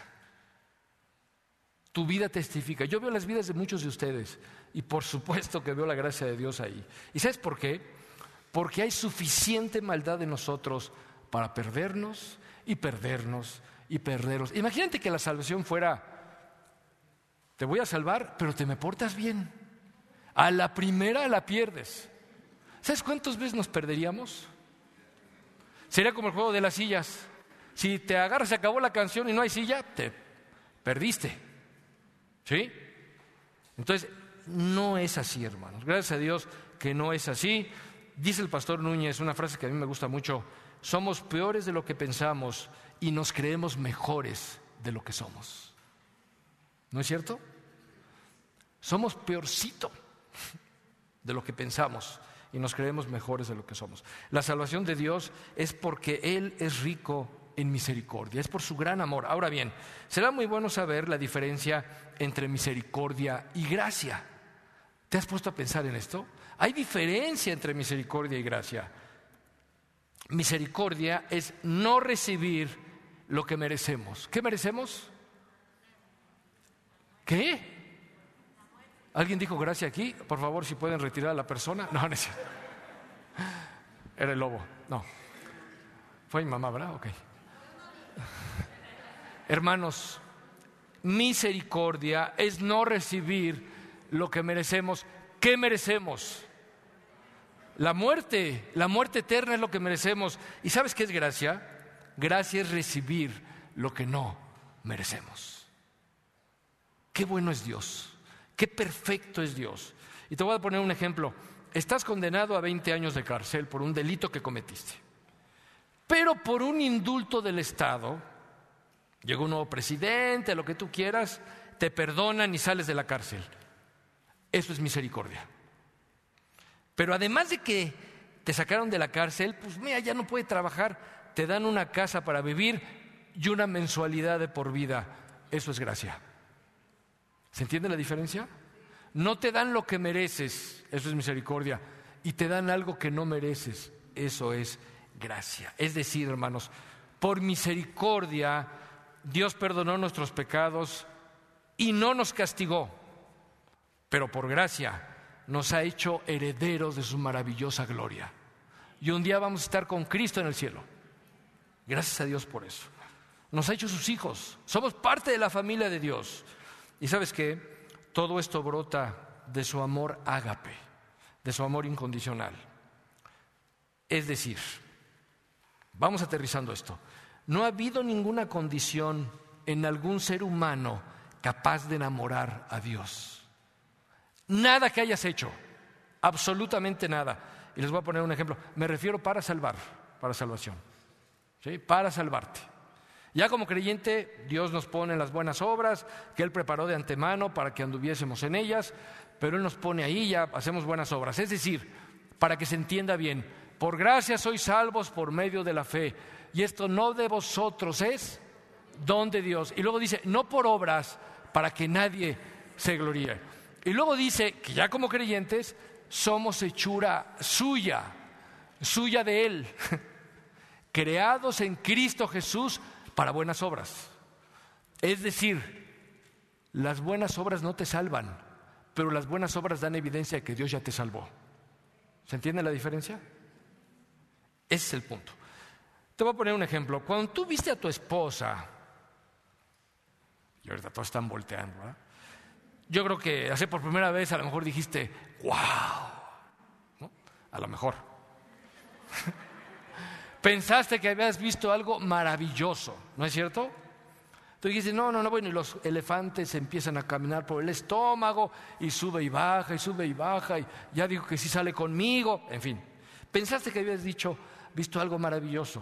Tu vida testifica. Yo veo las vidas de muchos de ustedes y por supuesto que veo la gracia de Dios ahí. ¿Y sabes por qué? Porque hay suficiente maldad en nosotros para perdernos y perdernos y perdernos. Imagínate que la salvación fuera: te voy a salvar, pero te me portas bien. A la primera la pierdes. ¿Sabes cuántas veces nos perderíamos? Sería como el juego de las sillas. Si te agarras, se acabó la canción y no hay silla, te perdiste. ¿Sí? Entonces, no es así, hermanos. Gracias a Dios que no es así. Dice el pastor Núñez una frase que a mí me gusta mucho: somos peores de lo que pensamos y nos creemos mejores de lo que somos. ¿No es cierto? Somos peorcito de lo que pensamos y nos creemos mejores de lo que somos. La salvación de Dios es porque Él es rico en misericordia, es por su gran amor. Ahora bien, será muy bueno saber la diferencia entre misericordia y gracia. ¿Te has puesto a pensar en esto? Hay diferencia entre misericordia y gracia. Misericordia es no recibir lo que merecemos. ¿Qué merecemos? ¿Qué? ¿Alguien dijo gracia aquí? Por favor, si pueden retirar a la persona. No, no es cierto. Era el lobo. No. Fue mi mamá, ¿verdad? Ok. Hermanos, misericordia es no recibir lo que merecemos. ¿Qué merecemos? La muerte. La muerte eterna es lo que merecemos. ¿Y sabes qué es gracia? Gracia es recibir lo que no merecemos. Qué bueno es Dios. Qué perfecto es Dios. Y te voy a poner un ejemplo. Estás condenado a veinte años de cárcel por un delito que cometiste. Pero por un indulto del Estado, llegó un nuevo presidente, lo que tú quieras, te perdonan y sales de la cárcel. Eso es misericordia. Pero además de que te sacaron de la cárcel, pues mira, ya no puede trabajar, te dan una casa para vivir y una mensualidad de por vida. Eso es gracia. ¿Se entiende la diferencia? No te dan lo que mereces, eso es misericordia, y te dan algo que no mereces, eso es gracia. Es decir, hermanos, por misericordia Dios perdonó nuestros pecados y no nos castigó, pero por gracia nos ha hecho herederos de su maravillosa gloria. Y un día vamos a estar con Cristo en el cielo. Gracias a Dios por eso. Nos ha hecho sus hijos, somos parte de la familia de Dios. ¿Y sabes qué? Todo esto brota de su amor ágape, de su amor incondicional. Es decir, vamos aterrizando esto. No ha habido ninguna condición en algún ser humano capaz de enamorar a Dios. Nada que hayas hecho, absolutamente nada. Y les voy a poner un ejemplo. Me refiero para salvar, para salvación, ¿sí? Para salvarte. Ya como creyente, Dios nos pone las buenas obras que Él preparó de antemano para que anduviésemos en ellas, pero Él nos pone ahí y ya hacemos buenas obras. Es decir, para que se entienda bien, por gracia sois salvos por medio de la fe, y esto no de vosotros, es don de Dios. Y luego dice, no por obras, para que nadie se gloríe. Y luego dice que ya como creyentes somos hechura suya, suya de Él, creados en Cristo Jesús para buenas obras. Es decir, las buenas obras no te salvan, pero las buenas obras dan evidencia de que Dios ya te salvó. ¿Se entiende la diferencia? Ese es el punto. Te voy a poner un ejemplo. Cuando tú viste a tu esposa, y ahorita todos están volteando, ¿verdad? Yo creo que hace por primera vez a lo mejor dijiste, wow, ¿no? A lo mejor. Pensaste que habías visto algo maravilloso, ¿no es cierto? Tú dijiste, no, no, no, bueno, y los elefantes empiezan a caminar por el estómago y sube y baja, y sube y baja, y ya dijo que sí sale conmigo, en fin. Pensaste que habías dicho, visto algo maravilloso.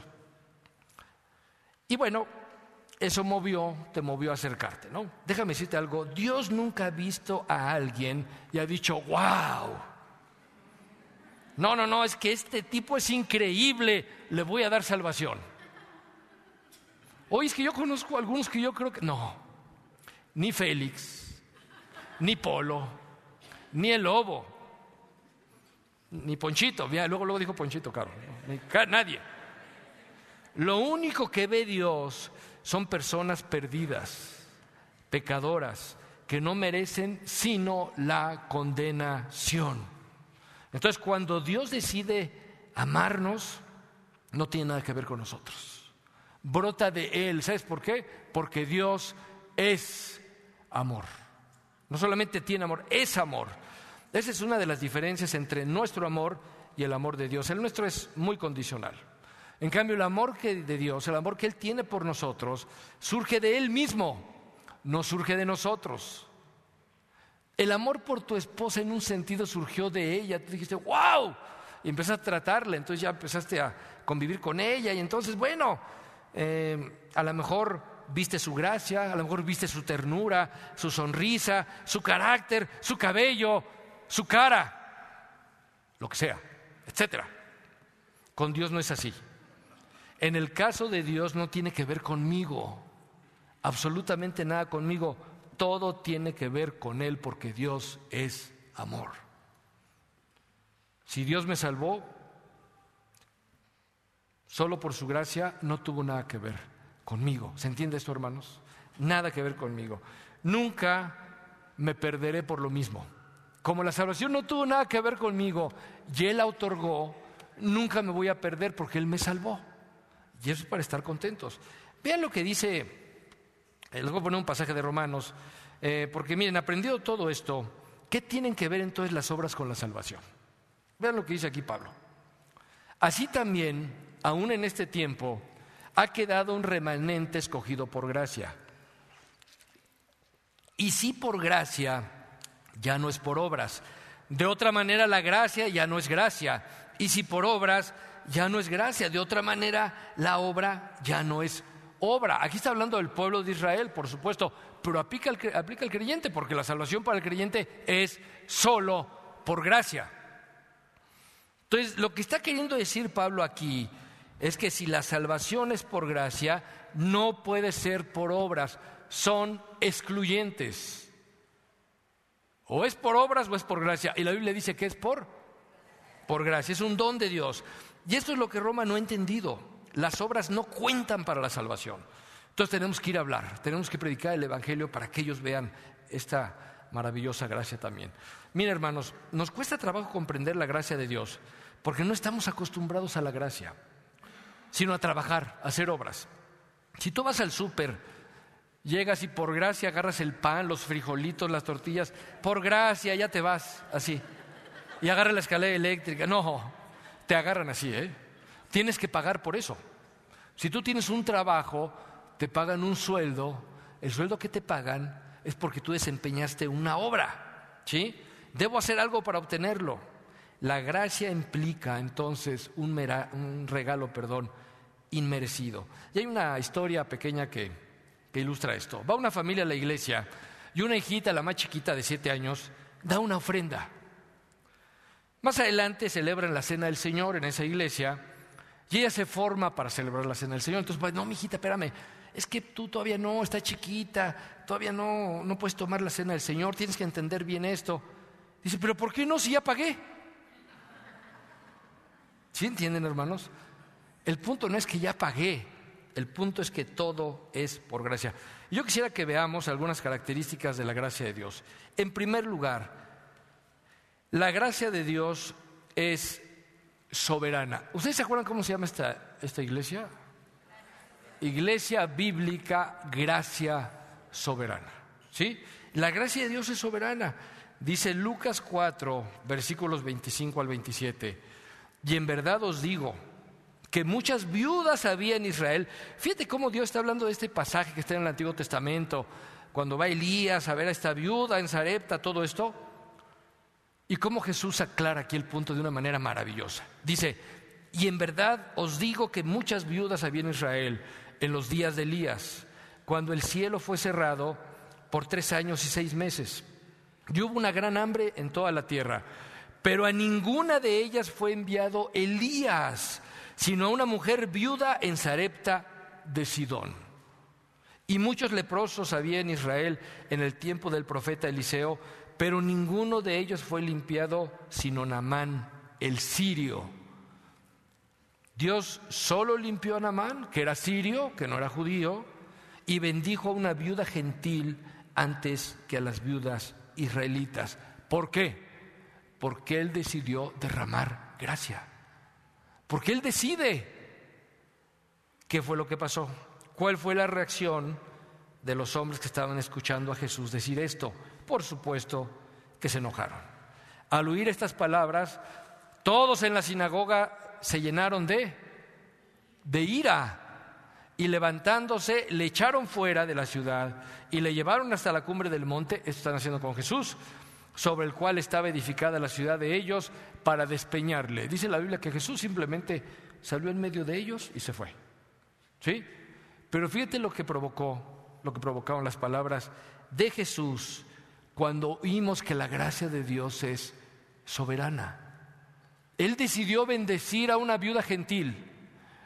Y bueno, eso movió, te movió a acercarte, ¿no? Déjame decirte algo, Dios nunca ha visto a alguien y ha dicho, wow. No, no, no, es que este tipo es increíble, le voy a dar salvación. Oye, es que yo conozco a algunos que yo creo que... No, ni Félix, ni Polo, ni el lobo, ni Ponchito, ya, luego, luego dijo Ponchito, claro, ¿no? Ni, nadie. Lo único que ve Dios son personas perdidas, pecadoras, que no merecen sino la condenación. Entonces, cuando Dios decide amarnos, no tiene nada que ver con nosotros. Brota de Él. ¿Sabes por qué? Porque Dios es amor. No solamente tiene amor, es amor. Esa es una de las diferencias entre nuestro amor y el amor de Dios. El nuestro es muy condicional. En cambio, el amor que de Dios, el amor que Él tiene por nosotros, surge de Él mismo, no surge de nosotros. El amor por tu esposa en un sentido surgió de ella. Tú dijiste, wow, y empezaste a tratarla, entonces ya empezaste a convivir con ella y entonces, bueno, eh, a lo mejor viste su gracia, a lo mejor viste su ternura, su sonrisa, su carácter, su cabello, su cara, lo que sea, etcétera. Con Dios no es así. En el caso de Dios no tiene que ver conmigo, absolutamente nada conmigo, todo tiene que ver con Él porque Dios es amor. Si Dios me salvó, solo por su gracia, no tuvo nada que ver conmigo. ¿Se entiende esto, hermanos? Nada que ver conmigo. Nunca me perderé por lo mismo. Como la salvación no tuvo nada que ver conmigo y Él la otorgó, nunca me voy a perder porque Él me salvó. Y eso es para estar contentos. Vean lo que dice, eh, les voy a poner un pasaje de Romanos, eh, porque miren, aprendido todo esto, ¿qué tienen que ver entonces las obras con la salvación? Vean lo que dice aquí Pablo. Así también, aún en este tiempo, ha quedado un remanente escogido por gracia. Y si por gracia, ya no es por obras. De otra manera, la gracia ya no es gracia. Y si por obras, ya no es gracia. De otra manera, la obra ya no es obra. Aquí está hablando del pueblo de Israel, por supuesto, pero aplica al, aplica al creyente, porque la salvación para el creyente es solo por gracia. Entonces, lo que está queriendo decir Pablo aquí es que si la salvación es por gracia, no puede ser por obras, son excluyentes. O es por obras o es por gracia. Y la Biblia dice que es por, por gracia, es un don de Dios. Y esto es lo que Roma no ha entendido. Las obras no cuentan para la salvación. Entonces tenemos que ir a hablar, tenemos que predicar el Evangelio para que ellos vean esta maravillosa gracia también. Miren, hermanos, nos cuesta trabajo comprender la gracia de Dios porque no estamos acostumbrados a la gracia, sino a trabajar, a hacer obras. Si tú vas al súper, llegas y por gracia agarras el pan, los frijolitos, las tortillas, por gracia ya te vas así, y agarras la escalera eléctrica. No, te agarran así, ¿eh? Tienes que pagar por eso. Si tú tienes un trabajo, te pagan un sueldo, el sueldo que te pagan es porque tú desempeñaste una obra, ¿sí? Debo hacer algo para obtenerlo. La gracia implica entonces un, mera, un regalo, perdón, inmerecido. Y hay una historia pequeña que, que ilustra esto. Va una familia a la iglesia y una hijita, la más chiquita de siete años, da una ofrenda. Más adelante celebran la cena del Señor en esa iglesia y ella se forma para celebrar la cena del Señor. Entonces, pues, no, mijita, espérame, es que tú todavía no, estás chiquita, todavía no, no puedes tomar la cena del Señor, tienes que entender bien esto. Dice, pero ¿por qué no si ya pagué? ¿Sí entienden, hermanos? El punto no es que ya pagué, el punto es que todo es por gracia. Yo quisiera que veamos algunas características de la gracia de Dios. En primer lugar, la gracia de Dios es soberana. ¿Ustedes se acuerdan cómo se llama esta, esta iglesia? Iglesia Bíblica Gracia Soberana. ¿Sí? La gracia de Dios es soberana. Dice Lucas cuatro, versículos veinticinco al veintisiete. Y en verdad os digo que muchas viudas había en Israel. Fíjate cómo Dios está hablando de este pasaje que está en el Antiguo Testamento, cuando va Elías a ver a esta viuda en Sarepta, todo esto. Y cómo Jesús aclara aquí el punto de una manera maravillosa. Dice, y en verdad os digo que muchas viudas había en Israel en los días de Elías, cuando el cielo fue cerrado por tres años y seis meses. Y hubo una gran hambre en toda la tierra, pero a ninguna de ellas fue enviado Elías, sino a una mujer viuda en Sarepta de Sidón. Y muchos leprosos había en Israel en el tiempo del profeta Eliseo, pero ninguno de ellos fue limpiado sino Naamán el sirio. Dios solo limpió a Naamán, que era sirio, que no era judío, y bendijo a una viuda gentil antes que a las viudas israelitas. ¿Por qué? Porque Él decidió derramar gracia. Porque Él decide. ¿Qué fue lo que pasó? ¿Cuál fue la reacción de los hombres que estaban escuchando a Jesús decir esto? Por supuesto que se enojaron. Al oír estas palabras, todos en la sinagoga se llenaron de, de ira y levantándose le echaron fuera de la ciudad y le llevaron hasta la cumbre del monte, esto están haciendo con Jesús, sobre el cual estaba edificada la ciudad de ellos para despeñarle. Dice la Biblia que Jesús simplemente salió en medio de ellos y se fue. ¿Sí? Pero fíjate lo que provocó, lo que provocaron las palabras de Jesús cuando oímos que la gracia de Dios es soberana. Él decidió bendecir a una viuda gentil.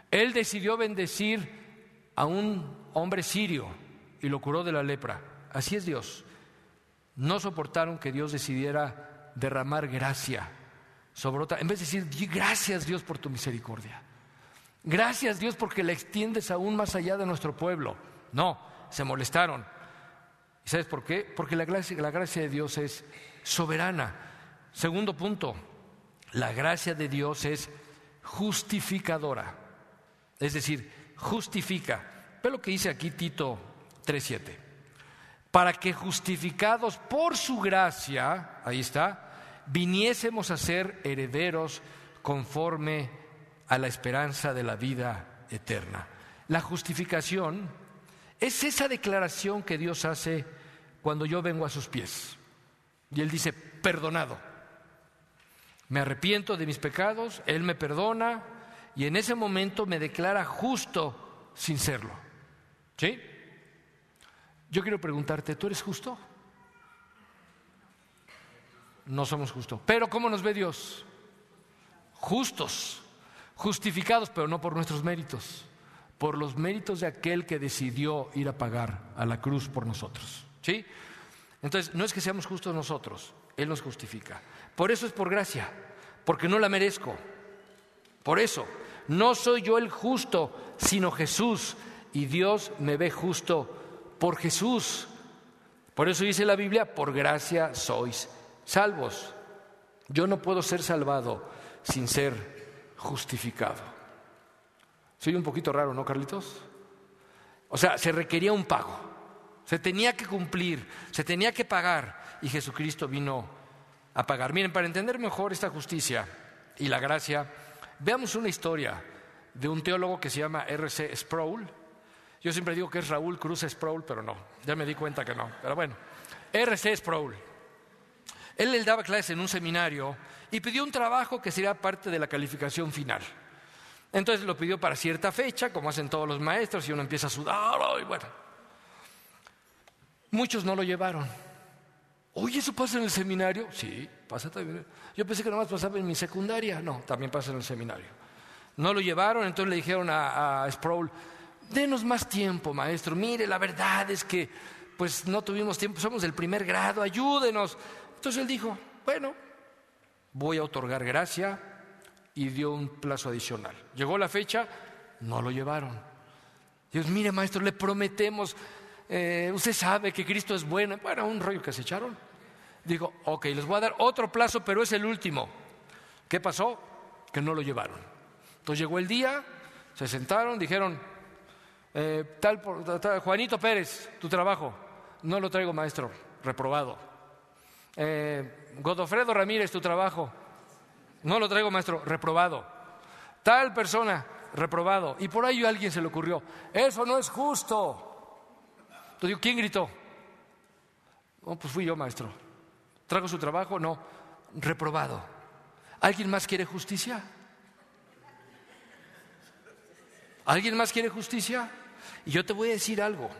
Él decidió bendecir a un hombre sirio y lo curó de la lepra. Así es Dios. No soportaron que Dios decidiera derramar gracia sobre otra. En vez de decir, gracias Dios por tu misericordia. Gracias Dios porque la extiendes aún más allá de nuestro pueblo. No, se molestaron. ¿Y sabes por qué? Porque la gracia, la gracia de Dios es soberana. Segundo punto, la gracia de Dios es justificadora. Es decir, justifica. Ve lo que dice aquí Tito tres siete. Para que justificados por su gracia, ahí está, viniésemos a ser herederos conforme a la esperanza de la vida eterna. La justificación es esa declaración que Dios hace cuando yo vengo a sus pies. Y Él dice, perdonado. Me arrepiento de mis pecados, Él me perdona y en ese momento me declara justo sin serlo. ¿Sí? Yo quiero preguntarte, ¿tú eres justo? No somos justos. Pero ¿cómo nos ve Dios? Justos, justificados, pero no por nuestros méritos, por los méritos de aquel que decidió ir a pagar a la cruz por nosotros. ¿Sí? Entonces, no es que seamos justos nosotros, Él nos justifica. Por eso es por gracia, porque no la merezco. Por eso, no soy yo el justo, sino Jesús, y Dios me ve justo por Jesús. Por eso dice la Biblia, por gracia sois salvos. Yo no puedo ser salvado sin ser justificado. Soy un poquito raro, ¿no, Carlitos? O sea, se requería un pago, se tenía que cumplir, se tenía que pagar, y Jesucristo vino a pagar. Miren, para entender mejor esta justicia y la gracia, veamos una historia de un teólogo que se llama R C Sproul. Yo siempre digo que es Raúl Cruz Sproul, pero no, ya me di cuenta que no. Pero bueno, R C Sproul. Él le daba clases en un seminario y pidió un trabajo que sería parte de la calificación final. Entonces lo pidió para cierta fecha, como hacen todos los maestros, y uno empieza a sudar, y bueno. Muchos no lo llevaron. Oye, ¿eso pasa en el seminario? Sí, pasa también. Yo pensé que nomás pasaba en mi secundaria. No, también pasa en el seminario. No lo llevaron, entonces le dijeron a, a Sproul, denos más tiempo, maestro. Mire, la verdad es que pues no tuvimos tiempo, somos del primer grado, ayúdenos. Entonces él dijo, bueno, voy a otorgar gracia, y dio un plazo adicional. Llegó la fecha, no lo llevaron. Dios, mire, maestro, le prometemos, eh, usted sabe que Cristo es bueno. Bueno, un rollo que se echaron. Digo, ok, les voy a dar otro plazo, pero es el último. ¿Qué pasó? Que no lo llevaron. Entonces llegó el día, se sentaron, dijeron, eh, tal, tal Juanito Pérez, tu trabajo. No lo traigo, maestro, reprobado. Eh, Godofredo Ramírez, tu trabajo. No lo traigo, maestro, reprobado. Tal persona, reprobado. Y por ahí a alguien se le ocurrió, eso no es justo. Entonces digo, ¿quién gritó? No, pues fui yo, maestro. ¿Traigo su trabajo? No, reprobado. ¿Alguien más quiere justicia? ¿Alguien más quiere justicia? Y yo te voy a decir algo.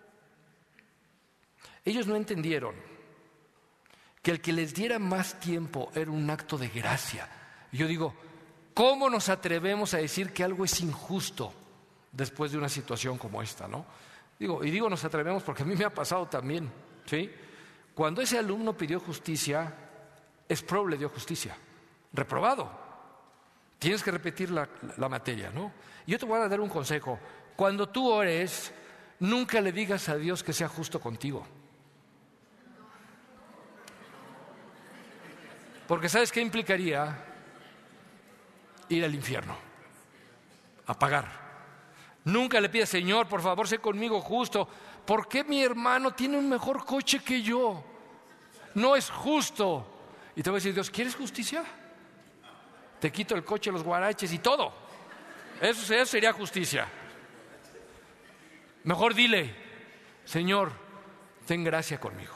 Ellos no entendieron que el que les diera más tiempo era un acto de gracia. Y yo digo, ¿cómo nos atrevemos a decir que algo es injusto después de una situación como esta, no? Digo, y digo nos atrevemos porque a mí me ha pasado también, ¿sí? Cuando ese alumno pidió justicia, Sproul le dio justicia, reprobado. Tienes que repetir la, la materia, ¿no? Y yo te voy a dar un consejo. Cuando tú ores, nunca le digas a Dios que sea justo contigo. Porque ¿sabes qué implicaría? Ir al infierno, a pagar. Nunca le pidas, Señor, por favor, sé conmigo justo. ¿Por qué mi hermano tiene un mejor coche que yo? No es justo. Y te voy a decir, Dios, ¿quieres justicia? Te quito el coche, los guaraches y todo. Eso, eso sería justicia. Mejor dile, Señor, ten gracia conmigo.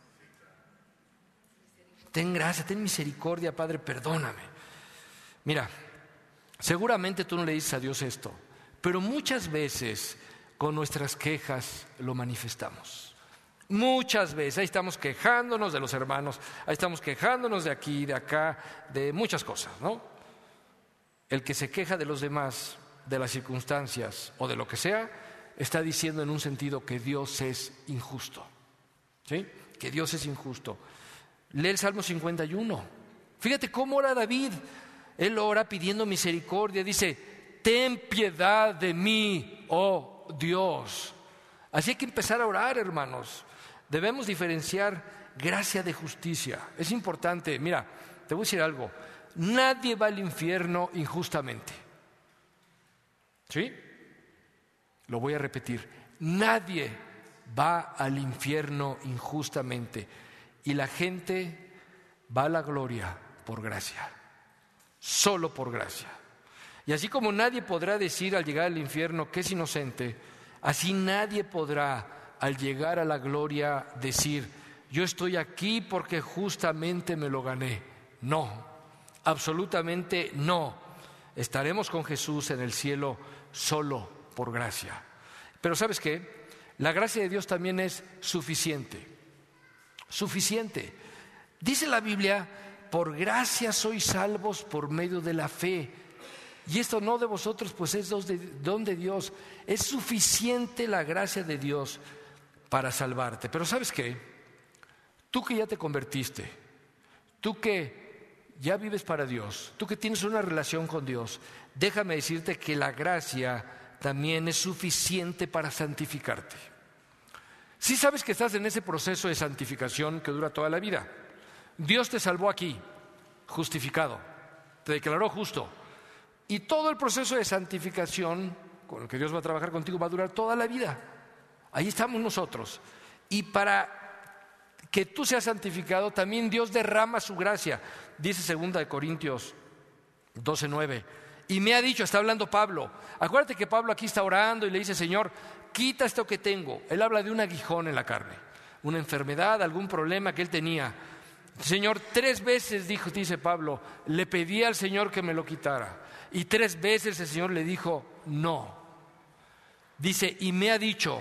Ten gracia, ten misericordia, Padre, perdóname. Mira, seguramente tú no le dices a Dios esto, pero muchas veces con nuestras quejas lo manifestamos. Muchas veces, ahí estamos quejándonos de los hermanos, ahí estamos quejándonos de aquí, de acá, de muchas cosas, ¿no? El que se queja de los demás de las circunstancias o de lo que sea, está diciendo en un sentido que Dios es injusto. ¿Sí? Que Dios es injusto. Lee el Salmo cincuenta y uno. Fíjate cómo ora David. Él ora pidiendo misericordia. Dice: ten piedad de mí, oh Dios. Así hay que empezar a orar, hermanos. Debemos diferenciar gracia de justicia. Es importante. Mira, te voy a decir algo. Nadie va al infierno injustamente. ¿Sí? Lo voy a repetir. Nadie va al infierno injustamente. Y la gente va a la gloria por gracia. Solo por gracia. Y así como nadie podrá decir al llegar al infierno que es inocente, así nadie podrá al llegar a la gloria decir: yo estoy aquí porque justamente me lo gané. No, absolutamente no. Estaremos con Jesús en el cielo solo por gracia. Pero ¿sabes qué? La gracia de Dios también es suficiente. Suficiente. Dice la Biblia: por gracia sois salvos por medio de la fe. Y esto no de vosotros, pues es don de Dios. Es suficiente la gracia de Dios para salvarte. Pero ¿sabes qué? Tú que ya te convertiste, tú que ya vives para Dios, tú que tienes una relación con Dios, déjame decirte que la gracia también es suficiente para santificarte. Sí sabes que estás en ese proceso de santificación que dura toda la vida. Dios te salvó aquí, justificado, te declaró justo. Y todo el proceso de santificación con el que Dios va a trabajar contigo va a durar toda la vida. Ahí estamos nosotros. Y para que tú seas santificado, también Dios derrama su gracia. Dice segunda de Corintios doce nueve. Y me ha dicho, está hablando Pablo. Acuérdate que Pablo aquí está orando y le dice: Señor, quita esto que tengo. Él habla de un aguijón en la carne, una enfermedad, algún problema que él tenía. Señor, tres veces dijo, dice Pablo, le pedí al Señor que me lo quitara. Y tres veces el Señor le dijo no. Dice: y me ha dicho: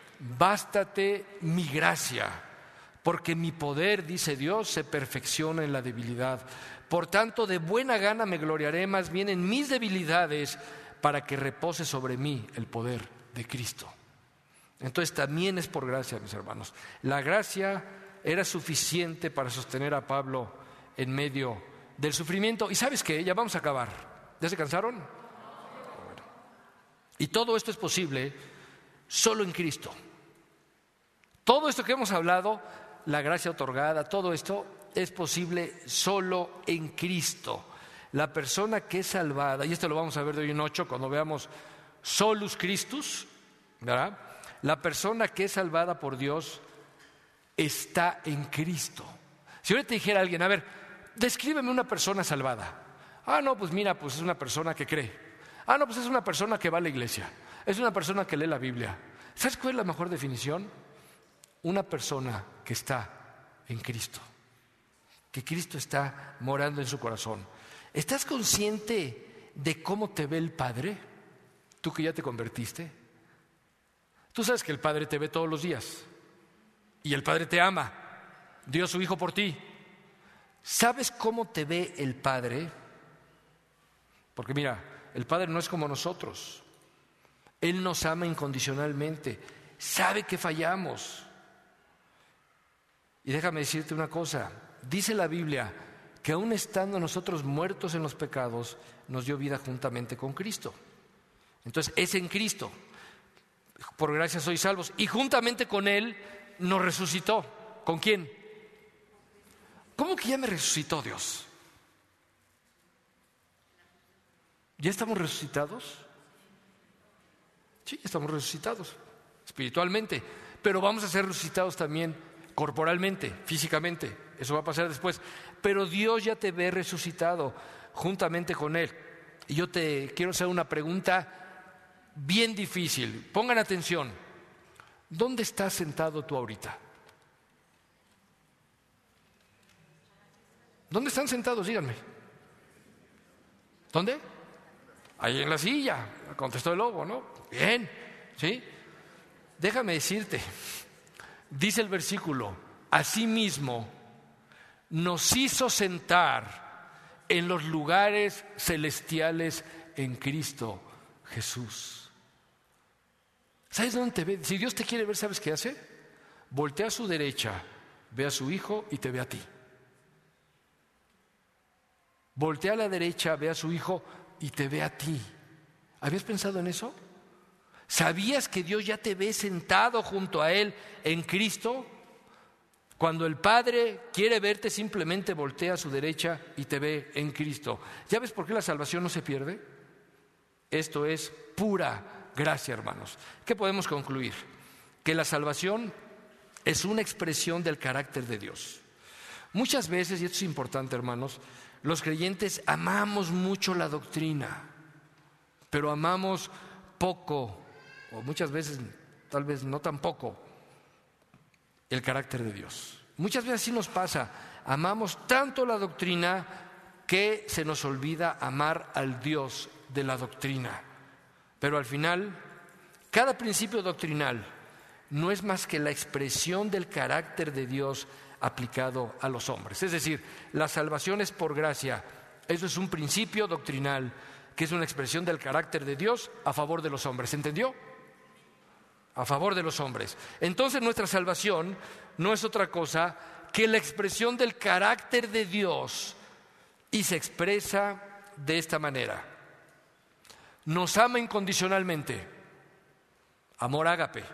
bástate mi gracia, porque mi poder, dice Dios, se perfecciona en la debilidad. Por tanto, de buena gana me gloriaré más bien en mis debilidades, para que repose sobre mí el poder de Cristo. Entonces también es por gracia, mis hermanos. La gracia era suficiente para sostener a Pablo en medio del sufrimiento. ¿Y sabes qué? Ya vamos a acabar. ¿Ya se cansaron? Y todo esto es posible solo en Cristo. Todo esto que hemos hablado, la gracia otorgada, todo esto es posible solo en Cristo. La persona que es salvada, y esto lo vamos a ver de hoy en ocho cuando veamos Solus Christus, ¿verdad? La persona que es salvada por Dios está en Cristo. Si ahora te dijera alguien: a ver, descríbeme una persona salvada. Ah, no, pues mira, pues es una persona que cree. Ah, no, pues es una persona que va a la iglesia. Es una persona que lee la Biblia. ¿Sabes cuál es la mejor definición? Una persona que está en Cristo, que Cristo está morando en su corazón. ¿Estás consciente de cómo te ve el Padre? Tú que ya te convertiste. Tú sabes que el Padre te ve todos los días y el Padre te ama. Dio a su Hijo por ti. ¿Sabes cómo te ve el Padre? Porque mira, el Padre no es como nosotros. Él nos ama incondicionalmente. Sabe que fallamos. Y déjame decirte una cosa. Dice la Biblia que aun estando nosotros muertos en los pecados, nos dio vida juntamente con Cristo. Entonces es en Cristo. Por gracia sois salvos. Y juntamente con Él nos resucitó. ¿Con quién? ¿Cómo que ya me resucitó Dios? ¿Ya estamos resucitados? Sí, estamos resucitados espiritualmente, pero vamos a ser resucitados también corporalmente, físicamente. Eso va a pasar después. Pero Dios ya te ve resucitado juntamente con Él. Y yo te quiero hacer una pregunta bien difícil. Pongan atención. ¿Dónde estás sentado tú ahorita? ¿Dónde están sentados? Díganme. ¿Dónde? Ahí en la silla, contestó el lobo, ¿no? Bien, ¿sí? Déjame decirte, dice el versículo: asimismo nos hizo sentar en los lugares celestiales en Cristo Jesús. ¿Sabes dónde te ve? Si Dios te quiere ver, ¿sabes qué hace? Voltea a su derecha, ve a su hijo y te ve a ti. Voltea a la derecha, ve a su hijo y te ve a ti. ¿Habías pensado en eso? ¿Sabías que Dios ya te ve sentado junto a Él en Cristo? Cuando el Padre quiere verte, simplemente voltea a su derecha y te ve en Cristo. ¿Ya ves por qué la salvación no se pierde? Esto es pura gracia, hermanos. ¿Qué podemos concluir? Que la salvación es una expresión del carácter de Dios. Muchas veces, y esto es importante, hermanos, los creyentes amamos mucho la doctrina, pero amamos poco, o muchas veces, tal vez no tan poco, el carácter de Dios. Muchas veces así nos pasa, amamos tanto la doctrina que se nos olvida amar al Dios de la doctrina. Pero al final, cada principio doctrinal no es más que la expresión del carácter de Dios aplicado a los hombres. Es decir, la salvación es por gracia. Eso es un principio doctrinal que es una expresión del carácter de Dios a favor de los hombres. ¿Entendió? A favor de los hombres. Entonces nuestra salvación no es otra cosa que la expresión del carácter de Dios y se expresa de esta manera. Nos ama incondicionalmente, amor ágape.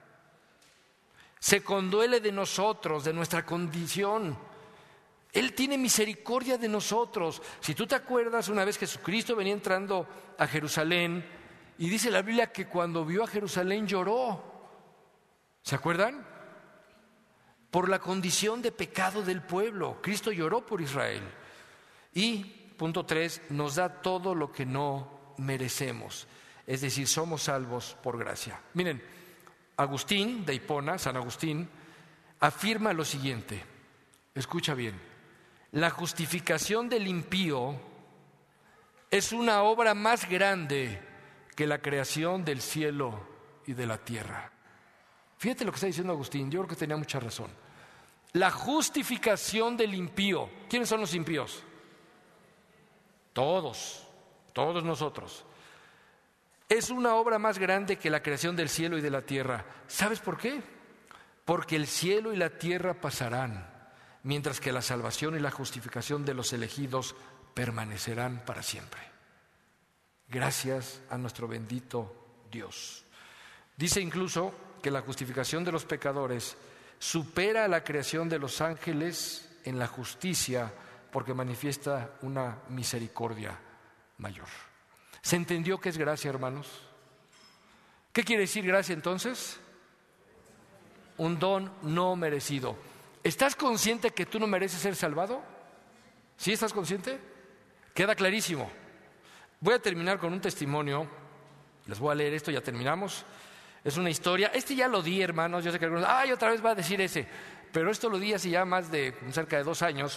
Se conduele de nosotros, de nuestra condición. Él tiene misericordia de nosotros. Si tú te acuerdas, una vez Jesucristo venía entrando a Jerusalén y dice la Biblia que cuando vio a Jerusalén lloró. ¿Se acuerdan? Por la condición de pecado del pueblo. Cristo lloró por Israel. Y, punto tres, nos da todo lo que no merecemos. Es decir, somos salvos por gracia. Miren, Agustín de Hipona, San Agustín, afirma lo siguiente. Escucha bien. La justificación del impío es una obra más grande que la creación del cielo y de la tierra. Fíjate lo que está diciendo Agustín, yo creo que tenía mucha razón. La justificación del impío. ¿Quiénes son los impíos? Todos, todos nosotros. Es una obra más grande que la creación del cielo y de la tierra. ¿Sabes por qué? Porque el cielo y la tierra pasarán, mientras que la salvación y la justificación de los elegidos permanecerán para siempre. Gracias a nuestro bendito Dios. Dice incluso que la justificación de los pecadores supera a la creación de los ángeles en la justicia, porque manifiesta una misericordia mayor. ¿Se entendió qué es gracia, hermanos? ¿Qué quiere decir gracia entonces? Un don no merecido. ¿Estás consciente que tú no mereces ser salvado? ¿Sí estás consciente? Queda clarísimo. Voy a terminar con un testimonio. Les voy a leer esto, ya terminamos. Es una historia. Este ya lo di, hermanos. Yo sé que algunos, ay, otra vez va a decir ese. Pero esto lo di hace ya más de cerca de dos años.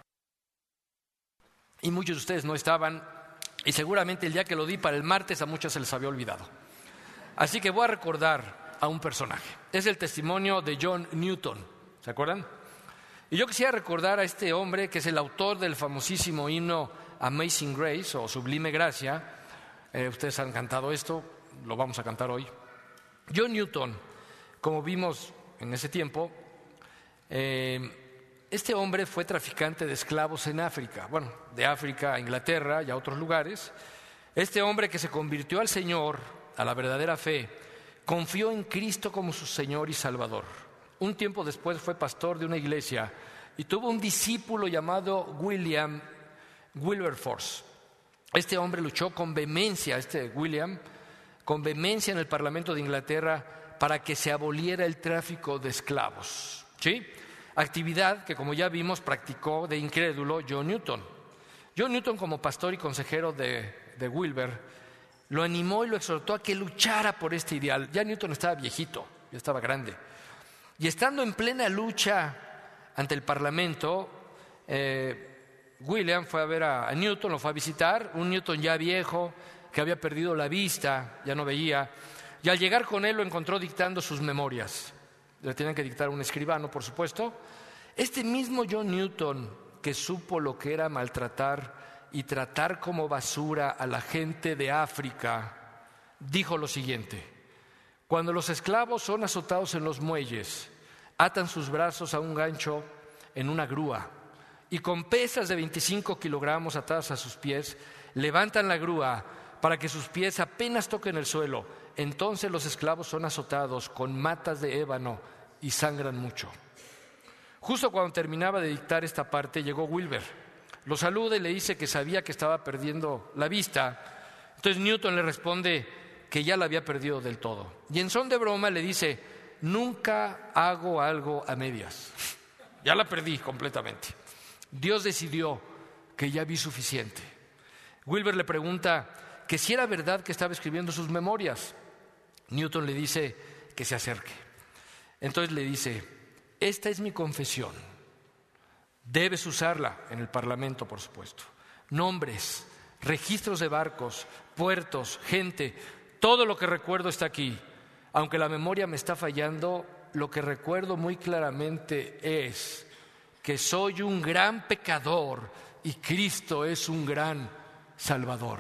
Y muchos de ustedes no estaban. Y seguramente el día que lo di para el martes a muchos se les había olvidado. Así que voy a recordar a un personaje. Es el testimonio de John Newton. ¿Se acuerdan? Y yo quisiera recordar a este hombre que es el autor del famosísimo himno Amazing Grace o Sublime Gracia. Eh, ustedes han cantado esto, lo vamos a cantar hoy. John Newton, como vimos en ese tiempo, eh, este hombre fue traficante de esclavos en África, bueno, de África a Inglaterra y a otros lugares. Este hombre que se convirtió al Señor, a la verdadera fe, confió en Cristo como su Señor y Salvador. Un tiempo después fue pastor de una iglesia y tuvo un discípulo llamado William Wilberforce. Este hombre luchó con vehemencia, este William, con vehemencia en el Parlamento de Inglaterra para que se aboliera el tráfico de esclavos. ¿Sí? Actividad que, como ya vimos, practicó de incrédulo John Newton. John Newton, como pastor y consejero de, de Wilber, lo animó y lo exhortó a que luchara por este ideal. Ya Newton estaba viejito, ya estaba grande. Y estando en plena lucha ante el Parlamento, eh, William fue a ver a, a Newton, lo fue a visitar, un Newton ya viejo, que había perdido la vista, ya no veía, y al llegar con él lo encontró dictando sus memorias. Le tenían que dictar a un escribano, por supuesto. Este mismo John Newton, que supo lo que era maltratar y tratar como basura a la gente de África, dijo lo siguiente: cuando los esclavos son azotados en los muelles, atan sus brazos a un gancho en una grúa y con pesas de veinticinco kilogramos atadas a sus pies, levantan la grúa para que sus pies apenas toquen el suelo. Entonces los esclavos son azotados con matas de ébano y sangran mucho. Justo cuando terminaba de dictar esta parte, llegó Wilber. Lo saluda y le dice que sabía que estaba perdiendo la vista. Entonces Newton le responde que ya la había perdido del todo. Y en son de broma le dice: nunca hago algo a medias. Ya la perdí completamente. Dios decidió que ya vi suficiente. Wilber le pregunta que si era verdad que estaba escribiendo sus memorias. Newton le dice que se acerque. Entonces le dice: esta es mi confesión. Debes usarla en el Parlamento, por supuesto. Nombres, registros de barcos, puertos, gente, todo lo que recuerdo está aquí. Aunque la memoria me está fallando, lo que recuerdo muy claramente es que soy un gran pecador y Cristo es un gran Salvador.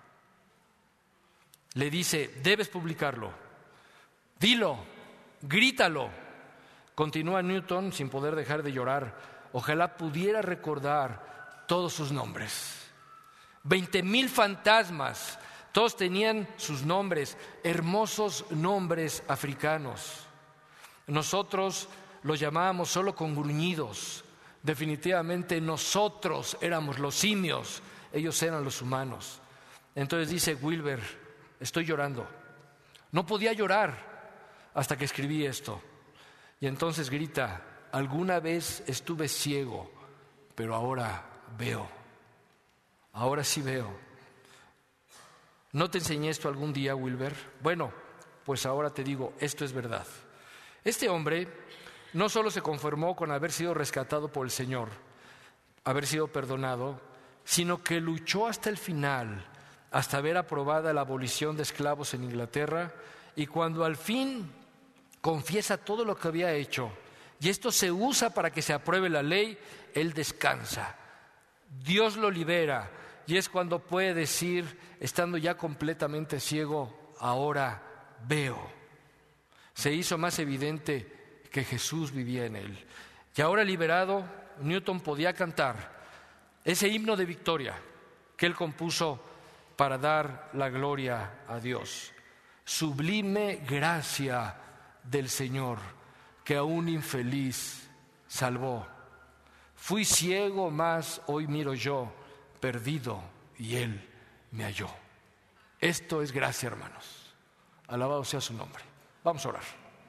Le dice: debes publicarlo, dilo, grítalo. Continúa Newton sin poder dejar de llorar. Ojalá pudiera recordar todos sus nombres. Veinte mil fantasmas, todos tenían sus nombres, hermosos nombres africanos. Nosotros los llamábamos solo con gruñidos. Definitivamente nosotros éramos los simios, ellos eran los humanos. Entonces dice Wilber: estoy llorando. No podía llorar hasta que escribí esto. Y entonces grita: alguna vez estuve ciego, pero ahora veo. Ahora sí veo. ¿No te enseñé esto algún día, Wilber? Bueno, pues ahora te digo, esto es verdad. Este hombre no solo se conformó con haber sido rescatado por el Señor, haber sido perdonado, sino que luchó hasta el final, hasta ver aprobada la abolición de esclavos en Inglaterra, y cuando al fin confiesa todo lo que había hecho, y esto se usa para que se apruebe la ley, él descansa. Dios lo libera, y es cuando puede decir, estando ya completamente ciego: ahora veo. Se hizo más evidente que Jesús vivía en él. Y ahora liberado, Newton podía cantar ese himno de victoria que él compuso para dar la gloria a Dios. Sublime gracia del Señor, que a un infeliz salvó. Fui ciego, mas hoy miro yo, perdido, y Él me halló. Esto es gracia, hermanos. Alabado sea su nombre. Vamos a orar.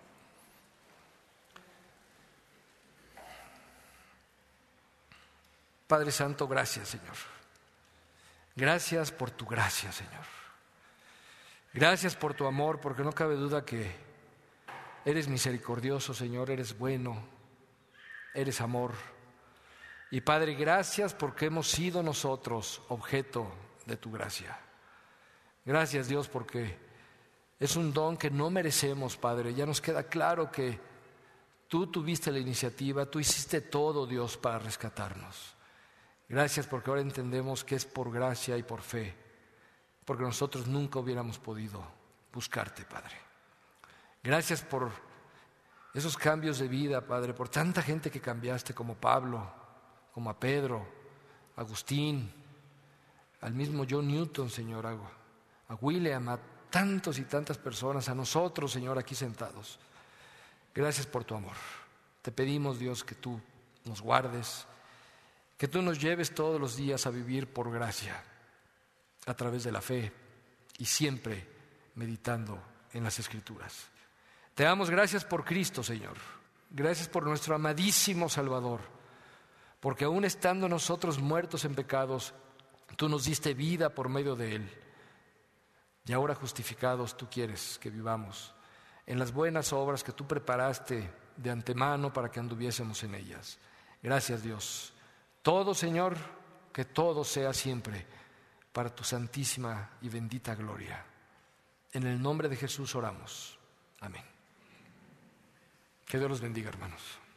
Padre Santo, gracias, Señor. Gracias por tu gracia, Señor. Gracias por tu amor, porque no cabe duda que eres misericordioso, Señor, eres bueno, eres amor. Y Padre, gracias porque hemos sido nosotros objeto de tu gracia. Gracias, Dios, porque es un don que no merecemos, Padre. Ya nos queda claro que tú tuviste la iniciativa, tú hiciste todo, Dios, para rescatarnos. Gracias porque ahora entendemos que es por gracia y por fe, porque nosotros nunca hubiéramos podido buscarte, Padre. Gracias por esos cambios de vida, Padre, por tanta gente que cambiaste, como Pablo, como a Pedro, a Agustín, al mismo John Newton, Señor, a, a William, a tantos y tantas personas, a nosotros, Señor, aquí sentados. Gracias por tu amor. Te pedimos, Dios, que tú nos guardes, que tú nos lleves todos los días a vivir por gracia, a través de la fe y siempre meditando en las Escrituras. Te damos gracias por Cristo, Señor. Gracias por nuestro amadísimo Salvador, porque aún estando nosotros muertos en pecados, tú nos diste vida por medio de Él. Y ahora justificados, tú quieres que vivamos en las buenas obras que tú preparaste de antemano para que anduviésemos en ellas. Gracias, Dios. Todo, Señor, que todo sea siempre para tu santísima y bendita gloria. En el nombre de Jesús oramos. Amén. Que Dios los bendiga, hermanos.